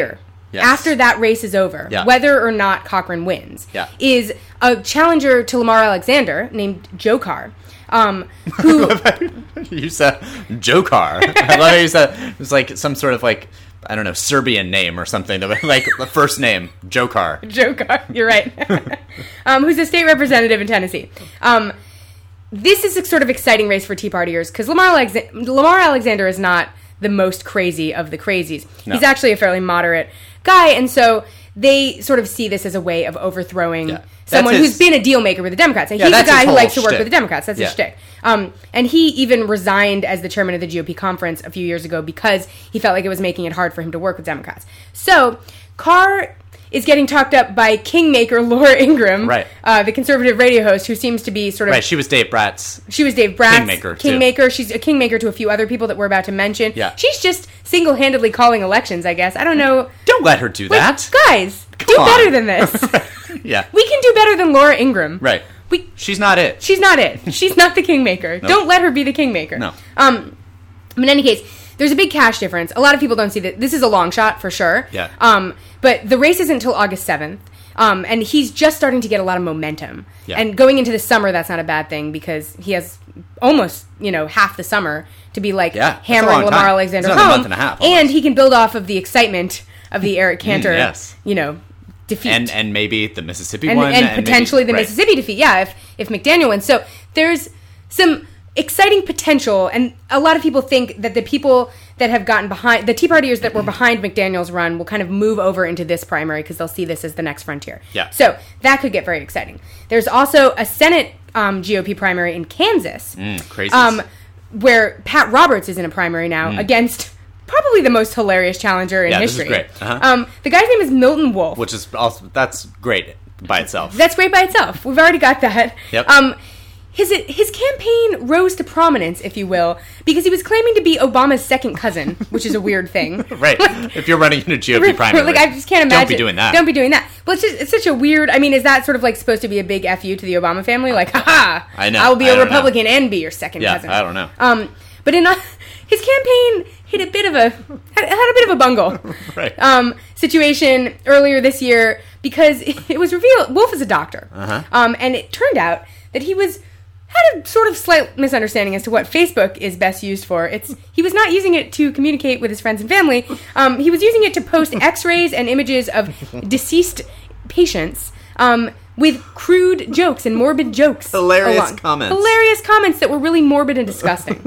yes. after that race is over, yeah. whether or not Cochran wins, yeah. is a challenger to Lamar Alexander named Dzhokhar. Um, who you said Dzhokhar. I love how you said it was like some sort of like, I don't know, Serbian name or something. Like the first name, Dzhokhar. Dzhokhar, you're right. um, who's a state representative in Tennessee. Um, this is a sort of exciting race for Tea Partiers because Lamar, Alexa- Lamar Alexander is not the most crazy of the crazies. No. He's actually a fairly moderate guy, and so they sort of see this as a way of overthrowing yeah. someone his, who's been a deal maker with the Democrats. And yeah, he's a guy who likes to work shtick. with the Democrats. That's yeah. his shtick. Um, and he even resigned as the chairman of the G O P conference a few years ago because he felt like it was making it hard for him to work with Democrats. So Carr is getting talked up by Kingmaker Laura Ingraham, right. uh, the conservative radio host who seems to be sort of... Right, she was Dave Bratt's... She was Dave Bratt's Kingmaker, Kingmaker. Too. She's a Kingmaker to a few other people that we're about to mention. Yeah. She's just single-handedly calling elections, I guess. I don't know... Don't let her do like, that. Guys, Come do on. better than this. yeah. We can do better than Laura Ingraham. Right. We. She's not it. She's not it. She's not the Kingmaker. Nope. Don't let her be the Kingmaker. No. Um, in any case... There's a big cash difference. A lot of people don't see that. This is a long shot for sure. Yeah. Um, but the race isn't until August seventh. Um, and he's just starting to get a lot of momentum. Yeah. And going into the summer, that's not a bad thing because he has almost, you know, half the summer to be like yeah, hammering Lamar time. Alexander it's home. A month and a half. Almost. And he can build off of the excitement of the Eric Cantor, mm, yes. you know, defeat. And and maybe the Mississippi and, one. And, and potentially maybe, the right. Mississippi defeat. Yeah, if, if McDaniel wins. So there's some exciting potential, and a lot of people think that the people that have gotten behind, the Tea Partiers that were behind McDaniel's run will kind of move over into this primary because they'll see this as the next frontier. Yeah. So that could get very exciting. There's also a Senate um, G O P primary in Kansas. Mm, crazy. Um, where Pat Roberts is in a primary now mm. against probably the most hilarious challenger in yeah, history. This is great. Uh-huh. Um, the guy's name is Milton Wolfe. Which is also, that's great by itself. That's great by itself. We've already got that. Yep. Um, His his campaign rose to prominence, if you will, because he was claiming to be Obama's second cousin, which is a weird thing. Right. If you're running in a G O P primary. Like, I just can't imagine. Don't be doing that. Don't be doing that. But it's just, it's such a weird, I mean, is that sort of like supposed to be a big F U to the Obama family? Like, haha, I know. I will be I a Republican know. and be your second yeah, cousin. I don't know. Um, but in a, his campaign hit a bit of a, had, had a bit of a bungle right. um, situation earlier this year because it was revealed, Wolf is a doctor. Uh-huh. Um, and it turned out that he was, had a sort of slight misunderstanding as to what Facebook is best used for. It's he was not using it to communicate with his friends and family. Um, he was using it to post X-rays and images of deceased patients um, with crude jokes and morbid jokes. Hilarious along. comments. Hilarious comments that were really morbid and disgusting.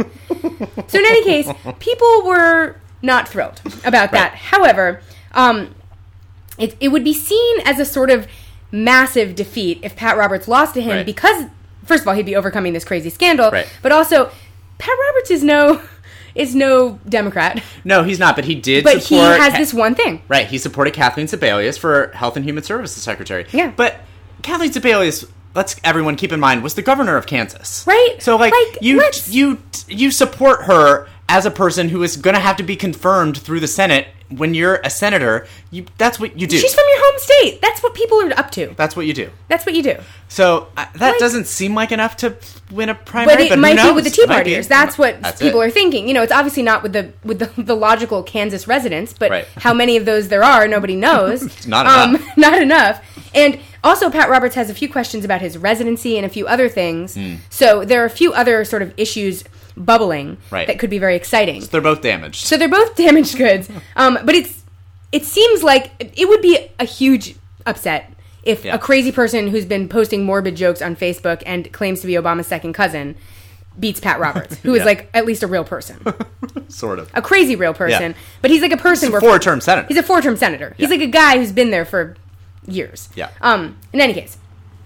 So in any case, people were not thrilled about that. Right. However, um, it, it would be seen as a sort of massive defeat if Pat Roberts lost to him right. because... First of all, he'd be overcoming this crazy scandal, right. but also, Pat Roberts is no is no Democrat. No, he's not, but he did but support... But he has this one thing. Right, he supported Kathleen Sebelius for Health and Human Services Secretary. Yeah. But Kathleen Sebelius, let's everyone keep in mind, was the governor of Kansas. Right. So, like, like you, let's... you, you support her as a person who is going to have to be confirmed through the Senate. When you're a senator, you that's what you do. She's from your home state. That's what people are up to. That's what you do. That's what you do. So uh, that like, doesn't seem like enough to win a primary. But it but might who knows? be with the Tea Partiers. That's what that's people it. are thinking. You know, it's obviously not with the with the, the logical Kansas residents, but right. how many of those there are, nobody knows. Not um, enough. Not enough. And also, Pat Roberts has a few questions about his residency and a few other things. Mm. So there are a few other sort of issues bubbling right. that could be very exciting. So they're both damaged. So they're both damaged goods. Um, but it's it seems like it would be a huge upset if yeah. a crazy person who's been posting morbid jokes on Facebook and claims to be Obama's second cousin beats Pat Roberts, who yeah. is like at least a real person. Sort of. A crazy real person. Yeah. But he's like a person he's a where... four-term senator. He's a four-term senator. Yeah. He's like a guy who's been there for years. Yeah. Um, in any case,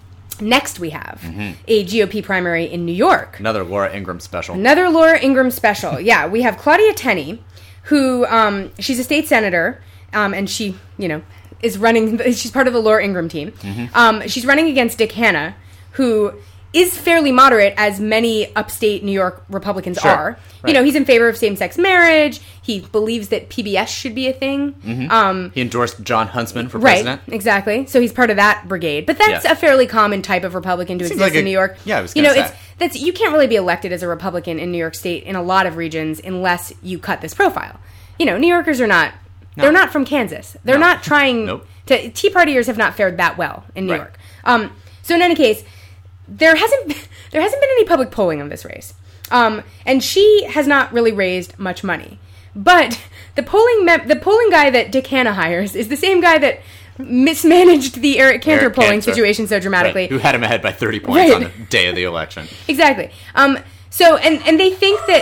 next we have mm-hmm. a G O P primary in New York. Another Laura Ingraham special. Another Laura Ingraham special. Yeah, we have Claudia Tenney, who, um, she's a state senator, um, and she, you know, is running, she's part of the Laura Ingraham team. Mm-hmm. Um, she's running against Dick Hanna, who is fairly moderate, as many upstate New York Republicans sure. are. Right. You know, he's in favor of same-sex marriage. He believes that P B S should be a thing. Mm-hmm. Um, he endorsed John Huntsman for right, president. Exactly. So he's part of that brigade. But that's yeah. a fairly common type of Republican to Seems exist like a, in New York. Yeah, I was you going know, to say. it's that's you can't really be elected as a Republican in New York State in a lot of regions unless you cut this profile. You know, New Yorkers are not No. They're not from Kansas. They're No. not trying Nope. to... Tea Partiers have not fared that well in New Right. York. Um, so in any case, there hasn't there hasn't been any public polling of this race. Um, and she has not really raised much money. But the polling me- the polling guy that Dick Hanna hires is the same guy that mismanaged the Eric Cantor Eric polling Cantor. situation so dramatically. Right. Who had him ahead by thirty points Right. on the day of the election. Exactly. Um, so, and, and they think that...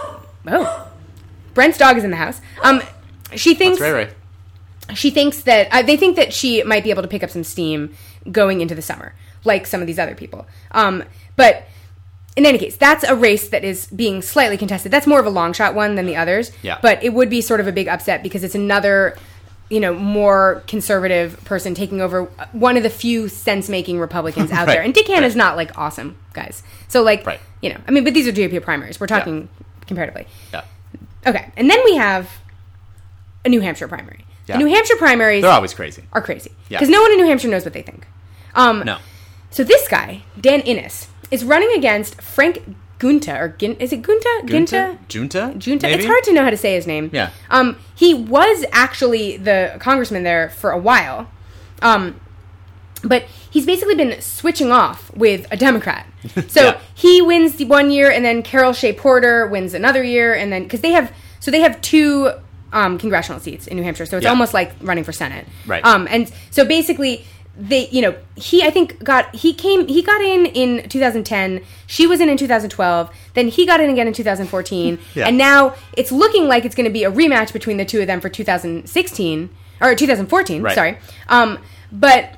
Oh. Brent's dog is in the house. Um, she thinks... That's Ray Ray. She thinks that... Uh, they think that she might be able to pick up some steam going into the summer, like some of these other people. Um, but... In any case, that's a race that is being slightly contested. That's more of a long shot one than the others. Yeah. But it would be sort of a big upset because it's another, you know, more conservative person taking over one of the few sense-making Republicans out Right. there. And Dick Hanna's Right. not, like, awesome, guys. So, like, Right. you know, I mean, but these are G O P primaries. We're talking yeah. comparatively. Yeah. Okay. And then we have a New Hampshire primary. Yeah. The New Hampshire primaries They're always crazy. are crazy. Yeah. Because no one in New Hampshire knows what they think. Um, No. So this guy, Dan Innes, is running against Frank Gunta, or Gin, is it Gunta? Gunta? Junta? Junta? Maybe? It's hard to know how to say his name. Yeah. Um, he was actually the congressman there for a while. Um, but he's basically been switching off with a Democrat. So Yeah. he wins the one year, and then Carol Shea Porter wins another year, and then, because they have, so they have two um, congressional seats in New Hampshire, so it's Yeah. almost like running for Senate. Right. Um, and so basically, they, you know, he, I think, got, he came, he got in in two thousand ten, she was in in two thousand twelve, then he got in again in two thousand fourteen, Yeah. and now it's looking like it's going to be a rematch between the two of them for two thousand sixteen, or two thousand fourteen, Right. sorry. Um, but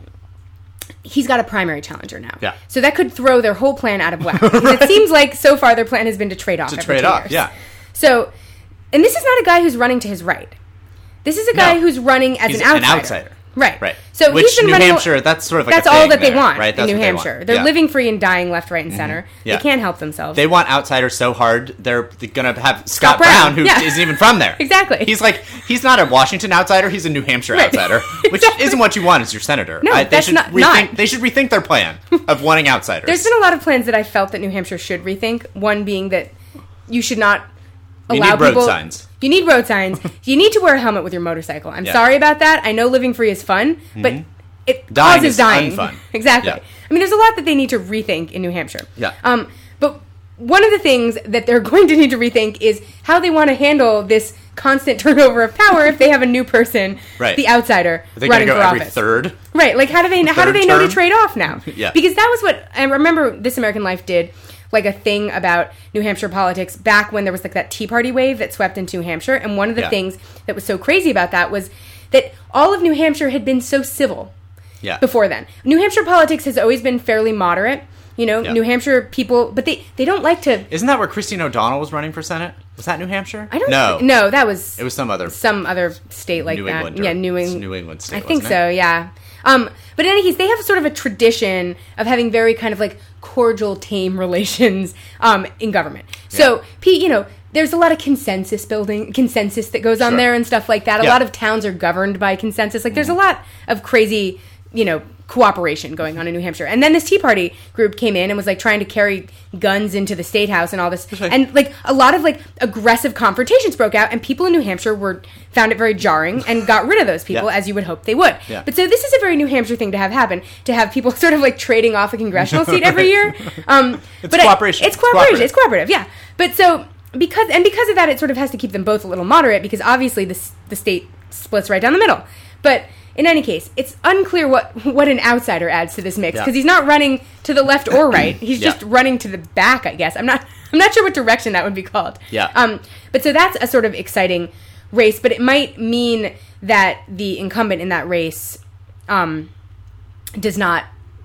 he's got a primary challenger now. Yeah. So that could throw their whole plan out of whack. Because it seems like so far their plan has been to trade off To every trade two off, years. yeah. So, and this is not a guy who's running to his right. This is a guy No. who's running as He's an outsider. an outsider. Right. Right. So Which he's been New running. Hampshire, that's sort of like That's a all thing that they there, want right? in That's New what they Hampshire. want. They're Yeah. living free and dying left, right, and center. Yeah. They can't help themselves. They want outsiders so hard, they're going to have Scott, Brown, Brown, who yeah. not even from there. Exactly. He's like, he's not a Washington outsider, he's a New Hampshire Right. outsider, which Exactly. isn't what you want as your senator. No, I, they that's should not- rethink, not. They should rethink their plan of wanting outsiders. There's been a lot of plans that I felt that New Hampshire should rethink. One being that you should not You allow need road people. signs. You need road signs. You need to wear a helmet with your motorcycle. I'm Yeah. sorry about that. I know living free is fun, but it Dying causes is dying. unfun. Exactly. Yeah. I mean, there's a lot that they need to rethink in New Hampshire. Yeah. Um, but one of the things that they're going to need to rethink is how they want to handle this constant turnover of power if they have a new person, Right. the outsider, Are they running going to for go every office. third? Right, like how do they how do third they know term? to trade off now? Yeah. Because that was what I remember This American Life did, like a thing about New Hampshire politics back when there was like that Tea Party wave that swept into New Hampshire, and one of the Yeah. things that was so crazy about that was that all of New Hampshire had been so civil Yeah. before then. New Hampshire politics has always been fairly moderate. You know, Yeah. New Hampshire people, but they, they don't like to. Isn't that where Christine O'Donnell was running for Senate? Was that New Hampshire? I don't. No. thi- no, that was It was some other some other state like New that. England. or- Yeah, New it's England. New England state. I think wasn't so, it? yeah. Um, but in any case, they have sort of a tradition of having very kind of like cordial, tame relations um, in government. So, Yeah. Pete, you know, there's a lot of consensus building, consensus that goes on Sure. there and stuff like that. A Yeah. lot of towns are governed by consensus. Like, there's a lot of crazy, you know, cooperation going on in New Hampshire. And then this Tea Party group came in and was like trying to carry guns into the state house and all this. right. And like a lot of like aggressive confrontations broke out, and people in New Hampshire were found it very jarring and got rid of those people, Yeah. as you would hope they would. Yeah. But so this is a very New Hampshire thing to have happen, to have people sort of like trading off a congressional seat every year. Um, It's but I- cooperation. it's It's cooperation. cooperative. It's cooperative. Yeah. But so because and because of that, it sort of has to keep them both a little moderate, because obviously the s- the state splits right down the middle. But in any case, it's unclear what what an outsider adds to this mix, Yeah. because he's not running to the left or right. He's Yeah. just running to the back, I guess. I'm not I'm not sure what direction that would be called. Yeah. Um. But so that's a sort of exciting race, but it might mean that the incumbent in that race, um, does not.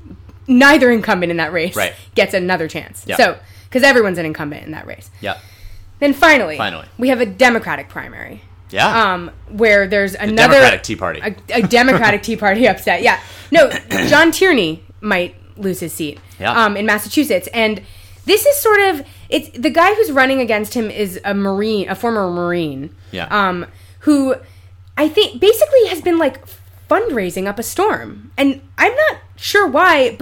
Neither incumbent in that race Right. gets another chance. Yeah. So because everyone's an incumbent in that race. Yeah. Then finally, Finally. we have a Democratic primary. Yeah. Um, where there's another Democratic Tea Party. a, a Democratic Tea Party upset. Yeah, no, John Tierney might lose his seat. Yeah. Um, in Massachusetts, and this is sort of it's the guy who's running against him is a Marine, a former Marine. Yeah. Um, who I think basically has been like fundraising up a storm, and I'm not sure why, but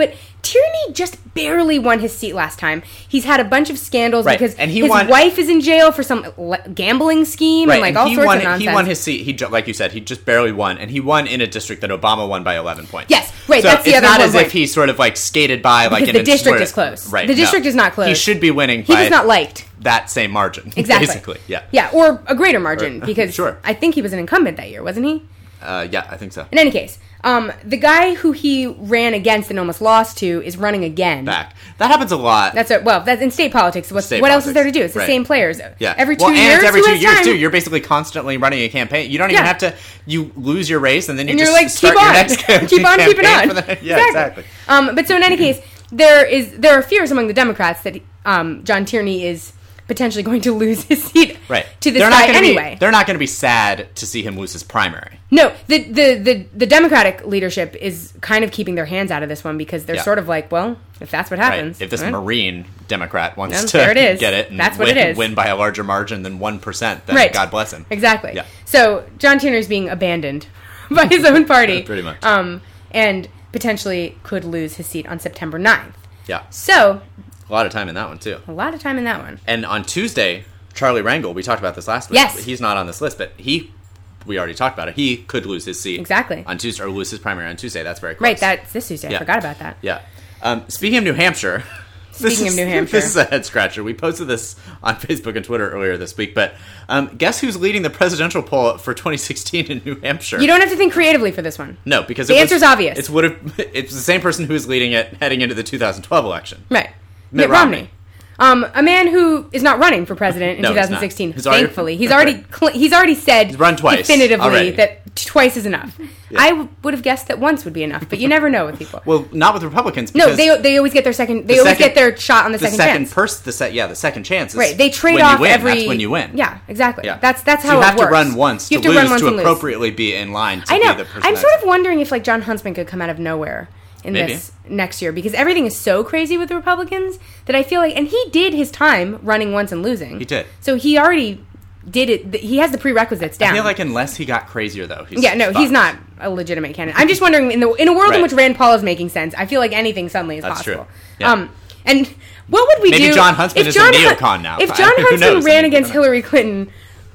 Tierney just barely won his seat last time. He's had a bunch of scandals right. because and he his won, wife is in jail for some le- gambling scheme right. and like and all he sorts won, of nonsense. He won his seat. He, like you said, he just barely won, and he won in a district that Obama won by eleven points. Yes, right. So that's the it's other not one as point. if he sort of like skated by like because in the a, district sort of, is close. Right. The district no. is not close. He should be winning. He by was not liked. That same margin. Exactly. Basically. Yeah. Yeah, or a greater margin or, because sure. I think he was an incumbent that year, wasn't he? Uh, yeah, I think so. In any case, um, the guy who he ran against and almost lost to is running again. Back. That happens a lot. That's a, well, that's in state politics. What's, State what politics. else is there to do? It's the right. same players. Yeah. Every two well, years. and it's every who two has years time? too. You're basically constantly running a campaign. You don't even Yeah. have to. You lose your race, and then you and just you're like, start keep your on, next campaign. keep on keeping on. For the, yeah, exactly. Um, but so in any case, there is there are fears among the Democrats that um, John Tierney is potentially going to lose his seat Right. to this they're guy not gonna anyway. Be, they're not going to be sad to see him lose his primary. No, the, the the the Democratic leadership is kind of keeping their hands out of this one because they're Yeah. sort of like, well, if that's what happens, Right. If this right? Marine Democrat wants Well, to there it is. get it and That's what win, it is. win by a larger margin than one percent, then Right. God bless him. Exactly. Yeah. So John Tierney's being abandoned by his own party. Pretty much. Um, and potentially could lose his seat on September ninth. Yeah. So, A lot of time in that one, too. a lot of time in that one. And on Tuesday, Charlie Rangel, we talked about this last week. Yes. But he's not on this list, but he, we already talked about it. He could lose his seat. Exactly. On Tuesday, or lose his primary on Tuesday. That's very close. Right, that's this Tuesday. Yeah. I forgot about that. Yeah. Um, speaking of New Hampshire. this Speaking of is- New Hampshire. This is a head scratcher. We posted this on Facebook and Twitter earlier this week, but um, guess who's leading the presidential poll for twenty sixteen in New Hampshire? You don't have to think creatively for this one. No, because The it was, answer's obvious. It's would have. It's the same person who is leading it heading into the two thousand twelve election. Right. Mitt Mitt Romney. Um, a man who is not running for president in No, he's not. twenty sixteen. He's already- Thankfully, he's already cl- he's already said He's run twice definitively already. that t- twice is enough. I w- would have guessed that once would be enough, but you never know with people. Well, not with Republicans. No, because they they always get their second. They the always second- get their shot on the, the second, second chance. person, the se- yeah, the second chance. Is Right, they trade when off you win. every. That's when you win. Yeah, exactly. Yeah. That's that's So how you it have works. to run once You to have to lose run once to and lose. appropriately be in line. To I know. Be the person I'm that's- sort of wondering if like John Huntsman could come out of nowhere in Maybe. this next year because everything is so crazy with the Republicans that I feel like, and he did his time running once and losing. He did. So he already did it. th- He has the prerequisites down. I feel like unless he got crazier though, he's yeah, no, fucked. he's not a legitimate candidate. I'm just wondering in the in a world in Right. which Rand Paul is making sense. I feel like anything suddenly is That's possible. true. Yeah. Um, and what would we Maybe do? John Huntsman if is a John Hun- neocon now. If I- John who Huntsman knows? ran I against don't know. Hillary Clinton,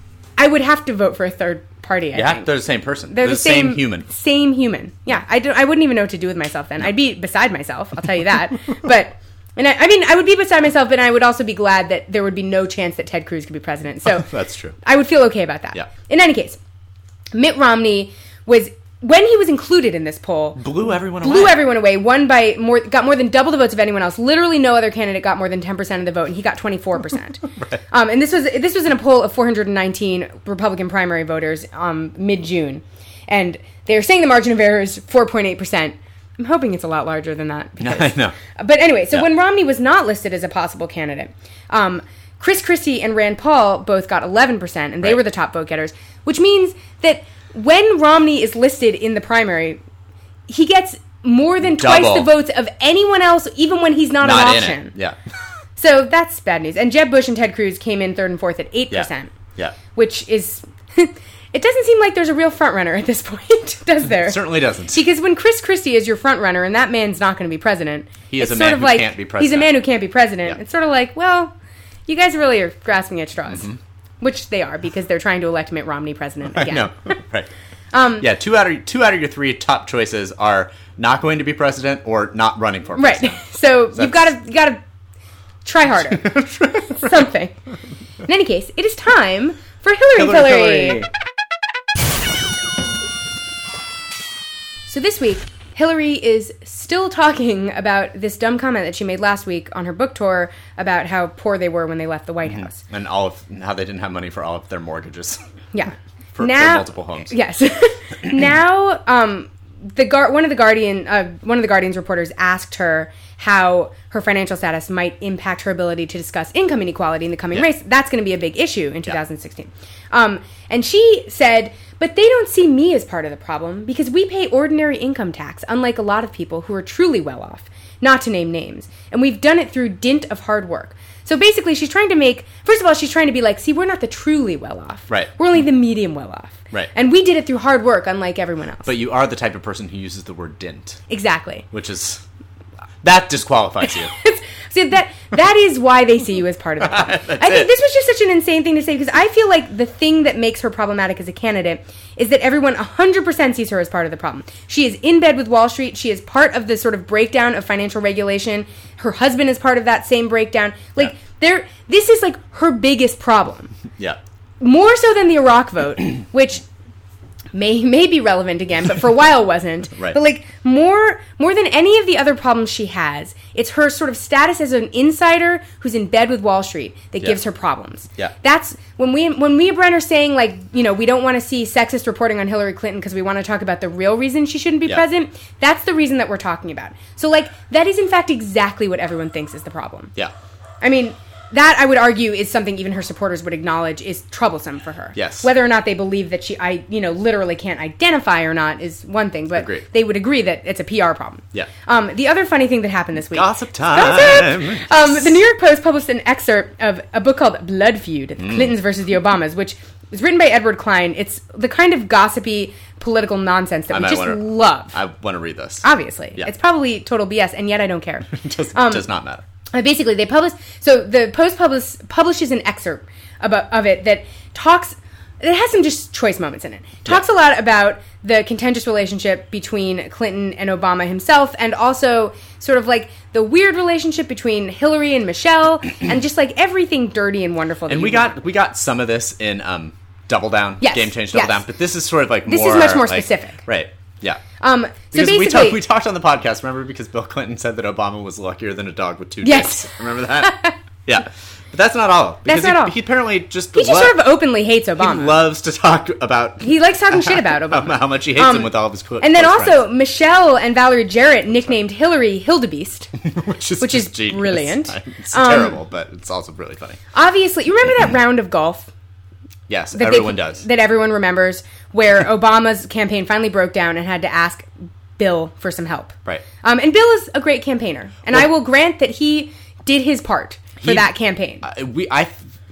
I would have to vote for a third party. I Yeah, think. they're the same person. They're the, same, same, human. Same human. Yeah, I, don't, I wouldn't even know what to do with myself then. I'd be beside myself, I'll tell you that. But, and I, I mean, I would be beside myself, but I would also be glad that there would be no chance that Ted Cruz could be president. So That's true. I would feel okay about that. Yeah. In any case, Mitt Romney was, when he was included in this poll, Blew everyone blew away. everyone away, won by more, got more than double the votes of anyone else. Literally no other candidate got more than ten percent of the vote, and he got twenty-four percent. Right. Um, and this was this was in a poll of four hundred nineteen Republican primary voters um, mid-June. And they're saying the margin of error is four point eight percent. I'm hoping it's a lot larger than that. Because, I know. But anyway, so Yeah. when Romney was not listed as a possible candidate, um, Chris Christie and Rand Paul both got eleven percent, and they Right. were the top vote getters, which means that when Romney is listed in the primary, he gets more than twice Double. the votes of anyone else, even when he's not, Not an in option. it. Yeah. So that's bad news. And Jeb Bush and Ted Cruz came in third and fourth at eight percent, Yeah. which is... It doesn't seem like there's a real front runner at this point, does there? It certainly doesn't. Because when Chris Christie is your front runner and that man's not going to be president, He is it's a sort man of who like, can't be He's a president. man who can't be president. Yeah. It's sort of like, well, you guys really are grasping at straws, Mm-hmm. which they are because they're trying to elect Mitt Romney president I again. know. Right. Um, yeah, two out of two out of your three top choices are not going to be president or not running for Right. president. So That's- you've got to you got to try harder. Something. In any case, it is time for Hillary Hillary, Hillary. Hillary. So this week, Hillary is still talking about this dumb comment that she made last week on her book tour about how poor they were when they left the White House. And all of how they didn't have money for all of their mortgages. Yeah. For, now, for multiple homes. Yes. Now, um, the Gar- one of the Guardian, uh, one of the Guardian's reporters asked her how her financial status might impact her ability to discuss income inequality in the coming Yeah. race. That's going to be a big issue in two thousand sixteen. Um, and she said, "But they don't see me as part of the problem because we pay ordinary income tax, unlike a lot of people who are truly well off, not to name names. And we've done it through dint of hard work." So basically, she's trying to make, first of all, she's trying to be like, see, we're not the truly well off. Right. We're only the medium well off. Right. And we did it through hard work, unlike everyone else. But you are the type of person who uses the word dint, Exactly. which is That disqualifies you. See, that that is why they see you as part of the problem. I think it. this was just such an insane thing to say, because I feel like the thing that makes her problematic as a candidate is that everyone one hundred percent sees her as part of the problem. She is in bed with Wall Street. She is part of the sort of breakdown of financial regulation. Her husband is part of that same breakdown. Like, yeah. there, this is like her biggest problem. Yeah. More so than the Iraq vote, which may may be relevant again, but for a while wasn't. Right. But like more more than any of the other problems she has, it's her sort of status as an insider who's in bed with Wall Street that Yeah. gives her problems. Yeah. That's when we when we Brenn are saying, like, you know, we don't want to see sexist reporting on Hillary Clinton because we want to talk about the real reason she shouldn't be Yeah. president. That's the reason that we're talking about. So like that is in fact exactly what everyone thinks is the problem. Yeah. I mean, that, I would argue, is something even her supporters would acknowledge is troublesome for her. Yes. Whether or not they believe that she, I, you know, literally can't identify or not is one thing, but Agreed. they would agree that it's a P R problem. Yeah. Um, the other funny thing that happened this week. Gossip time. Gossip! Um, the New York Post published an excerpt of a book called Blood Feud, the Clintons versus the Obamas, which was written by Edward Klein. It's the kind of gossipy political nonsense that I we might just wanna- love. I want to read this. Obviously. Yeah. It's probably total B S, and yet I don't care. does, Um, does not matter. Uh, basically, they publish. So the Post publish, publishes an excerpt about of it that talks. It has some just choice moments in it. Talks Yeah. a lot about the contentious relationship between Clinton and Obama himself, and also sort of like the weird relationship between Hillary and Michelle, and just like everything dirty and wonderful. That And you we want. got we got some of this in um, Double Down, Yes, Game Change Double yes. Down, but this is sort of like This is more much more like- specific. right? Yeah. Um, so Because basically, we talked we talked on the podcast, remember? Because Bill Clinton said that Obama was luckier than a dog with two Yes. dicks. Remember that? Yeah. But that's not all. Because That's not he, all. he apparently just he just lo- sort of openly hates he Obama. loves to talk about He likes talking shit about how, Obama. how much he hates Um, him with all of his close And then close also, Michelle and Valerie Jarrett nicknamed Hillary Hildebeest. friends. which is, which is just genius. brilliant. It's Um, terrible, but it's also really funny. Obviously, you remember that round of golf? Yes, that everyone they, does. That everyone remembers, where Obama's campaign finally broke down and had to ask Bill for some help. Right. Um, and Bill is a great campaigner. And Well- I will grant that he did his part for He- that campaign. Uh, we I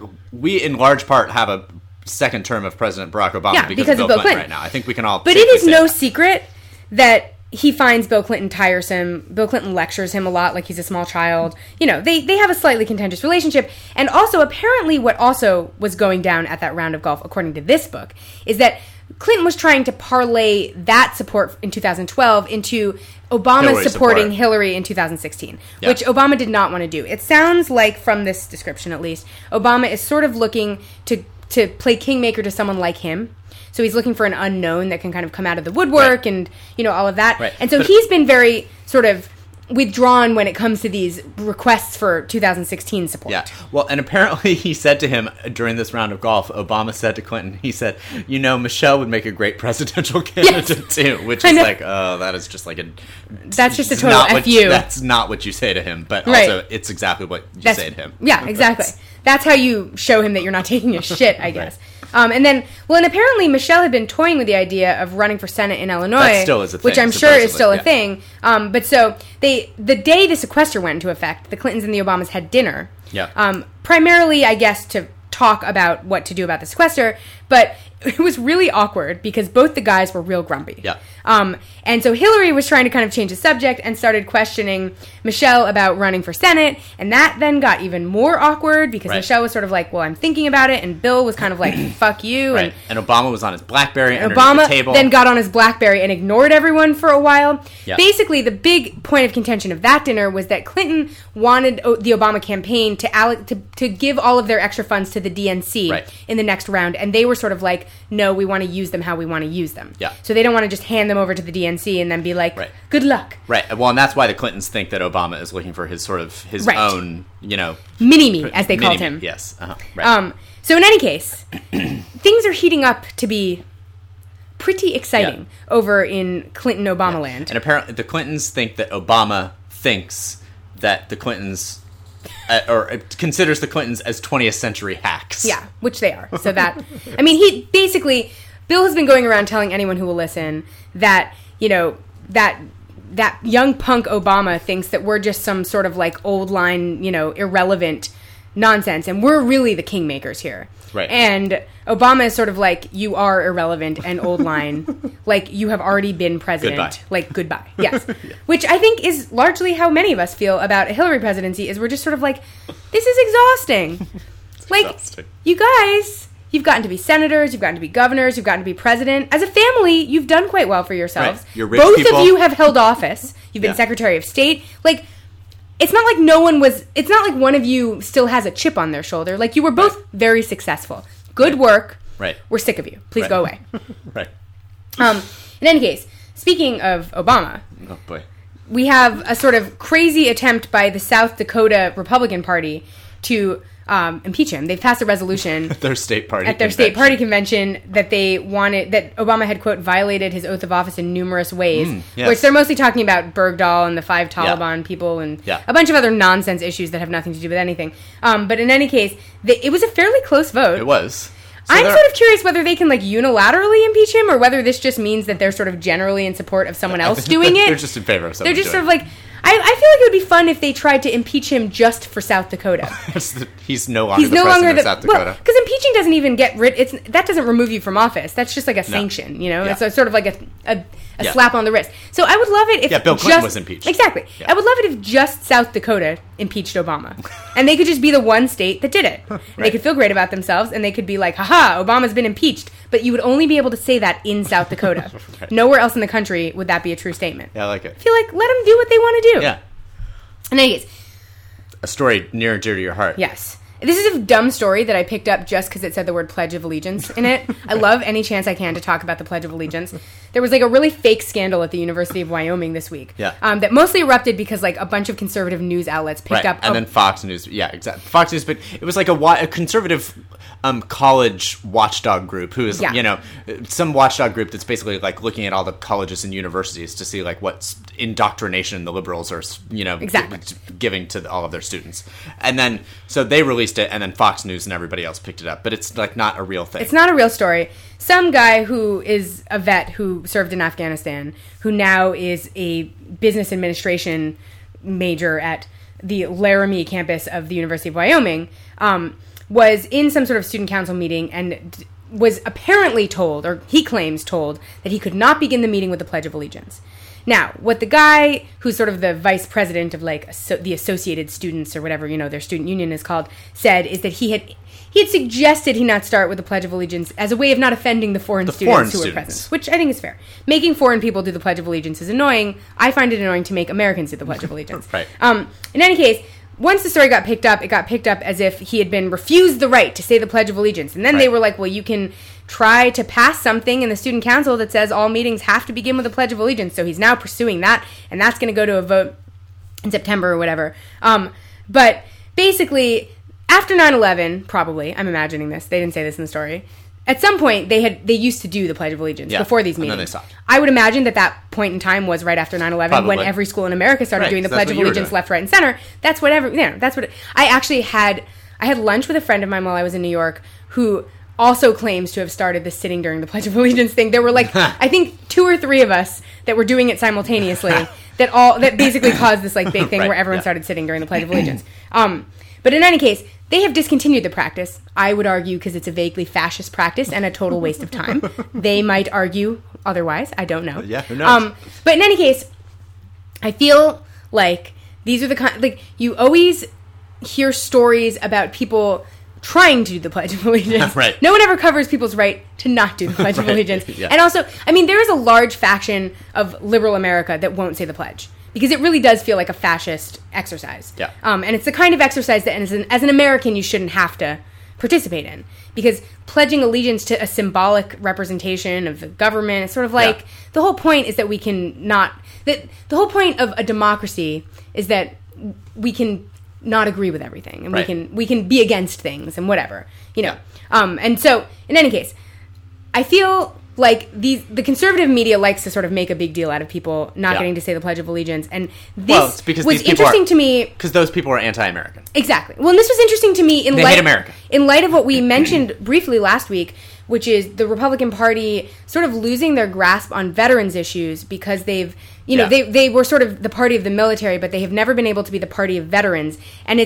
we in large part have a second term of President Barack Obama Yeah, because, because of of Bill Bill Clinton, Clinton. right now. I think we can all. But it safely is say no that. secret that he finds Bill Clinton tiresome. Bill Clinton lectures him a lot like he's a small child. You know, they, they have a slightly contentious relationship. And also, apparently, what also was going down at that round of golf, according to this book, is that Clinton was trying to parlay that support in two thousand twelve into Obama Hillary supporting support. Hillary in two thousand sixteen, Yeah. which Obama did not want to do. It sounds like, from this description at least, Obama is sort of looking to to play kingmaker to someone like him. So he's looking for an unknown that can kind of come out of the woodwork Right. and, you know, all of that. Right. And so But- he's been very sort of withdrawn when it comes to these requests for two thousand sixteen support. Yeah. Well, and apparently he said to him during this round of golf, Obama said to Clinton, he said, you know, Michelle would make a great presidential candidate too, which I is know. like, oh, that is just like a... That's just a it's total not F what- you. That's not what you say to him, but Right. also it's exactly what you That's, say to him. Yeah, exactly. That's how you show him that you're not taking a shit, I guess. Um, and then, well, and apparently Michelle had been toying with the idea of running for Senate in Illinois, That still is a which thing, I'm sure is supposedly, still a yeah. thing. Um, but so they, the day the sequester went into effect, the Clintons and the Obamas had dinner. Yeah. Um, primarily, I guess, to talk about what to do about the sequester, but it was really awkward because both the guys were real grumpy. Yeah. Um, and so Hillary was trying to kind of change the subject and started questioning Michelle about running for Senate, and that then got even more awkward because Right. Michelle was sort of like, well, I'm thinking about it, and Bill was kind of like, fuck you. Right. And Obama was on his BlackBerry And underneath Obama the table. then got on his BlackBerry and ignored everyone for a while. Yeah. Basically, the big point of contention of that dinner was that Clinton wanted o- the Obama campaign to, alloc- to to give all of their extra funds to the D N C Right. in the next round, and they were sort of like, no, we want to use them how we want to use them. Yeah. So they don't want to just hand them over to the D N C and then be like, Right. good luck. Right. Well, and that's why the Clintons think that Obama is looking for his sort of his Right. own, you know, Mini-me, as they called mini-me. him. Yes. Uh-huh. Right. Um, so in any case, things are heating up to be pretty exciting over in Clinton-Obama land. And apparently, the Clintons think that Obama thinks that the Clintons, uh, or uh, considers the Clintons as twentieth century hacks. Yeah, which they are. So that, I mean, he basically, Bill has been going around telling anyone who will listen that, you know, that that young punk Obama thinks that we're just some sort of like old line, you know, irrelevant nonsense, and we're really the kingmakers here. Right. And Obama is sort of like, you are irrelevant and old line. Like, you have already been president. Goodbye. Like, goodbye. Yes. Yeah. Which I think is largely how many of us feel about a Hillary presidency, is we're just sort of like, this is exhausting. Like, exhausting. You guys, you've gotten to be senators, you've gotten to be governors, you've gotten to be president. As a family, you've done quite well for yourselves. Right. You're rich Both people. of you have held office. You've been Yeah. Secretary of State. Like, it's not like no one was, it's not like one of you still has a chip on their shoulder. Like, you were both Right. very successful. Good work. Right. We're sick of you. Please Right. go away. Right. Um, in any case, speaking of Obama, Oh, boy. we have a sort of crazy attempt by the South Dakota Republican Party to um, impeach him. They've passed a resolution Their state party at their convention. state party convention that they wanted, that Obama had, quote, violated his oath of office in numerous ways, Mm, yes. which they're mostly talking about Bergdahl and the five Taliban Yeah. people and Yeah. a bunch of other nonsense issues that have nothing to do with anything. Um, but in any case, they, it was a fairly close vote. It was. So I'm there- sort of curious whether they can, like, unilaterally impeach him, or whether this just means that they're sort of generally in support of someone else doing it. They're just in favor of someone They're just doing sort of like, I, I feel like it would be fun if they tried to impeach him just for South Dakota. it. He's no longer He's the no president longer the of South Dakota. well, because impeaching doesn't even get rid. It's that doesn't remove you from office. That's just like a sanction, you know. Yeah. It's a, sort of like a a, a Yeah. slap on the wrist. So I would love it if Yeah, Bill Clinton just, was impeached. Exactly. Yeah. I would love it if just South Dakota impeached Obama, and they could just be the one state that did it. And they Right. could feel great about themselves, and they could be like, "Haha, Obama's been impeached." But you would only be able to say that in South Dakota. Right. Nowhere else in the country would that be a true statement. Yeah, I like it. I feel like let them do what they want to do. Yeah. In any case, A story near and dear to your heart. yes. This is a dumb story that I picked up just because it said the word Pledge of Allegiance in it. I love any chance I can to talk about the Pledge of Allegiance. There was like a really fake scandal at the University of Wyoming this week. Yeah. Um, that mostly erupted because like a bunch of conservative news outlets picked Right. up. And a- then Fox News. Yeah, exactly. Fox News, but it was like a, wi- a conservative um, college watchdog group who is, Yeah. you know, some watchdog group that's basically like looking at all the colleges and universities to see like what indoctrination the liberals are, you know, Exactly. gi- giving to all of their students. And then, so they released it, and then Fox News and everybody else picked it up. But it's like not a real thing. It's not a real story. Some guy who is a vet who served in Afghanistan, who now is a business administration major at the Laramie campus of the University of Wyoming, um, was in some sort of student council meeting and d- was apparently told, or he claims told, that he could not begin the meeting with the Pledge of Allegiance. Now, what the guy who's sort of the vice president of like asso- the Associated Students or whatever, you know, their student union is called, said is that he had he had suggested he not start with the Pledge of Allegiance as a way of not offending the foreign The students foreign who were students. present, which I think is fair. Making foreign people do the Pledge of Allegiance is annoying. I find it annoying to make Americans do the Pledge of Allegiance. Right. Um, in any case, once the story got picked up, it got picked up as if he had been refused the right to say the Pledge of Allegiance. And then they Right. were like, well, you can try to pass something in the student council that says all meetings have to begin with the Pledge of Allegiance. So he's now pursuing that, and that's going to go to a vote in September or whatever. Um, but basically, after nine eleven, probably, I'm imagining this, they didn't say this in the story, at some point they had they used to do the Pledge of Allegiance Yeah, before these and then meetings. they stopped. I would imagine that that point in time was right after nine eleven when Probably. every school in America started Right, doing the so that's Pledge what of you were Allegiance doing. left, right, and center. That's whatever, you know, that's what it, I actually had, I had lunch with a friend of mine while I was in New York who also claims to have started the sitting during the Pledge of Allegiance thing. There were like, I think two or three of us that were doing it simultaneously that all, that basically caused this like big thing Right, where everyone yeah. started sitting during the Pledge of Allegiance. Um, but in any case, they have discontinued the practice, I would argue, because it's a vaguely fascist practice and a total waste of time. They might argue otherwise. I don't know. Yeah, who knows? Um, but in any case, I feel like these are the kind, like, you always hear stories about people trying to do the Pledge of Allegiance. Right. No one ever covers people's right to not do the Pledge of Right. Allegiance. Yeah. And also, I mean, there is a large faction of liberal America that won't say the pledge. Because it really does feel like a fascist exercise. Yeah. Um, and it's the kind of exercise that as an, as an American you shouldn't have to participate in. Because pledging allegiance to a symbolic representation of the government, it's sort of like, Yeah. the whole point is that we can not, that the whole point of a democracy is that we can not agree with everything. And Right. we can we can be against things and whatever. You know. Um, and so, in any case, I feel like these the conservative media likes to sort of make a big deal out of people not Yeah. getting to say the Pledge of Allegiance, and this Well, it's because was these people interesting are- to me. Because those people are anti-American. Exactly. Well, and this was interesting to me in They light hate America. in light of what we mentioned briefly last week, which is the Republican Party sort of losing their grasp on veterans issues because they've, you know, Yeah. they they were sort of the party of the military, but they have never been able to be the party of veterans, and it's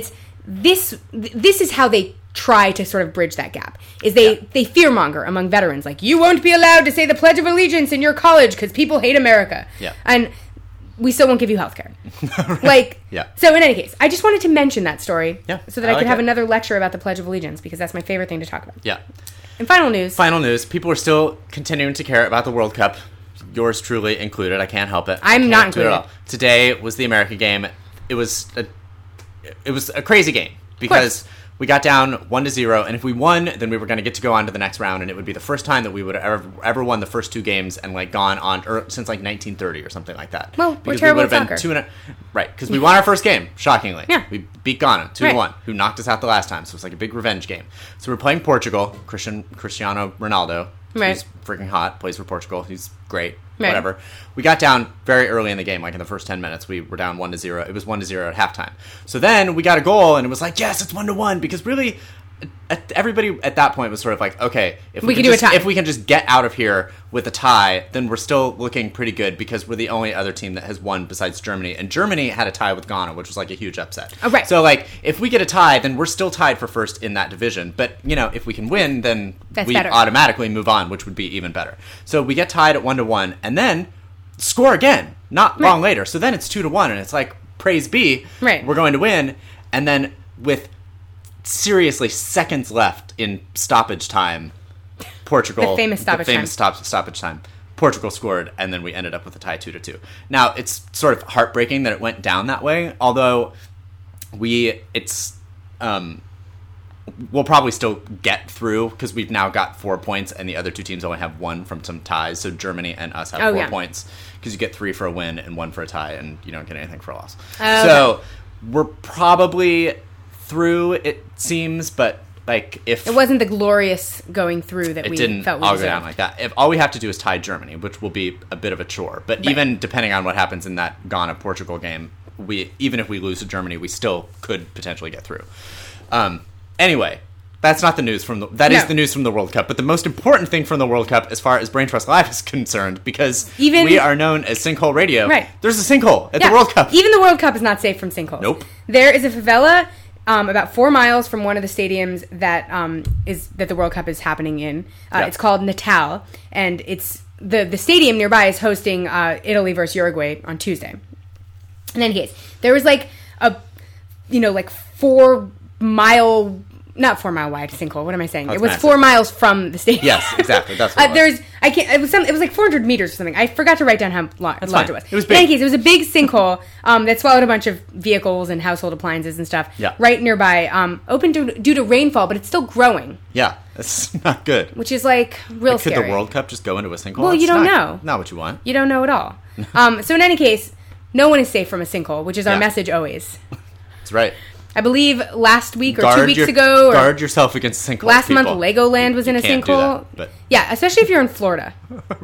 this th- this is how they try to sort of bridge that gap. Is they, yeah. they fearmonger among veterans. Like, you won't be allowed to say the Pledge of Allegiance in your college because people hate America. Yeah. And we still won't give you health care. Right. Like, yeah. So in any case, I just wanted to mention that story yeah, so that I, I could like have it. another lecture about the Pledge of Allegiance, because that's my favorite thing to talk about. Yeah. And final news. Final news. People are still continuing to care about the World Cup. Yours truly included. I can't help it. I'm can't not do it at included. all. Today was the America game. It was a, it was a crazy game because we got down one to zero, and if we won, then we were going to get to go on to the next round, and it would be the first time that we would have ever ever won the first two games and like gone on or since like nineteen thirty or something like that. Well, because we're terrible we at would have soccer. been two and a, right because we won our first game. Shockingly, Yeah. we beat Ghana two Right. to one, who knocked us out the last time. So it was like a big revenge game. So we're playing Portugal. Christian Cristiano Ronaldo, Right. who's freaking hot, plays for Portugal. He's great. Right. Whatever. We got down very early in the game, like in the first ten minutes. We were down one to zero. It was one to zero at halftime. So then we got a goal, and it was like, yes, it's one to one, because really, at, everybody at that point was sort of like, okay, if we, We can can do a just, tie. if we can just get out of here with a tie, then we're still looking pretty good, because we're the only other team that has won besides Germany, and Germany had a tie with Ghana, which was like a huge upset. Oh, right. So like, if we get a tie, then we're still tied for first in that division. But you know, if we can win, then That's we better. automatically move on, which would be even better. So we get tied at one to one, and then score again not Right. long later. So then it's two to one, and it's like, praise be, Right. we're going to win. And then with seriously seconds left in stoppage time, Portugal, The famous stoppage the famous stop, stoppage time, Portugal scored, and then we ended up with a tie two to two. Now it's sort of heartbreaking that it went down that way, although we it's um we'll probably still get through, because we've now got four points, and the other two teams only have one from some ties. So Germany and us have Oh, four yeah. points, because you get three for a win and one for a tie, and you don't get anything for a loss. Oh, so we're probably through, it seems, but like if It wasn't the glorious going through that it we didn't felt we all go deserved. down like that. If all we have to do is tie Germany, which will be a bit of a chore. But Right. even depending on what happens in that Ghana Portugal game, we even if we lose to Germany, we still could potentially get through. Um, anyway, that's not the news from the that is No. the news from the World Cup. But the most important thing from the World Cup, as far as Brain Trust Live is concerned, because Even- we are known as Sinkhole Radio, Right. there's a sinkhole at Yeah. the World Cup. Even the World Cup is not safe from sinkholes. Nope. There is a favela um, about four miles from one of the stadiums that um, is that the World Cup is happening in. Uh, Yeah. It's called Natal, and it's the the stadium nearby is hosting uh, Italy versus Uruguay on Tuesday. In any case, there was like a you know like four mile. Not four mile wide sinkhole. What am I saying? That's it was massive. four miles from the stadium. Yes, exactly. That's what uh, it was. There's I can't. It was some. It was like four hundred meters or something. I forgot to write down how large, That's large fine. it was. It was In any big. case, it was a big sinkhole um, that swallowed a bunch of vehicles and household appliances and stuff. Yeah. Right nearby, um, open due, due to rainfall, but it's still growing, Yeah, that's not good. which is like real Could scary. the World Cup just go into a sinkhole? Well, you That's don't not- know. Not what you want. You don't know at all. um, so in any case, no one is safe from a sinkhole, which is our Yeah. message always. That's right. I believe last week or Guard two weeks your- ago, or guard yourself against sinkholes. last month, people. Legoland was You in a can't do sinkhole. that, but Yeah, especially if you're in Florida.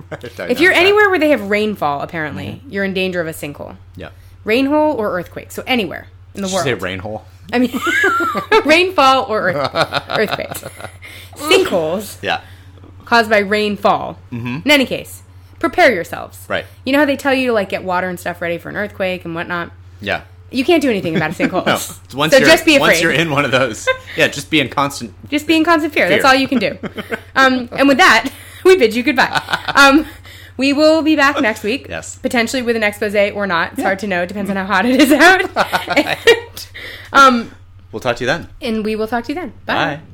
If you're anywhere where they have rainfall, apparently, Mm-hmm. you're in danger of a sinkhole. yeah, Rainhole or earthquake. So anywhere in the Did you say world. rain hole. I mean, rainfall or earth, earthquakes. Sinkholes Yeah, caused by rainfall. Mm-hmm. In any case, prepare yourselves. right. You know how they tell you to like get water and stuff ready for an earthquake and whatnot? Yeah. You can't do anything about a sinkhole. No. Once so you're, just be afraid. Once you're in one of those, yeah, just be in constant. Just be in constant fear. That's Fear. all you can do. Um, and with that, we bid you goodbye. Um, we will be back next week. Yes. Potentially with an expose or not. It's hard to know. It depends on how hot it is out. and, um, We'll talk to you then. and we will talk to you then. Bye. Bye.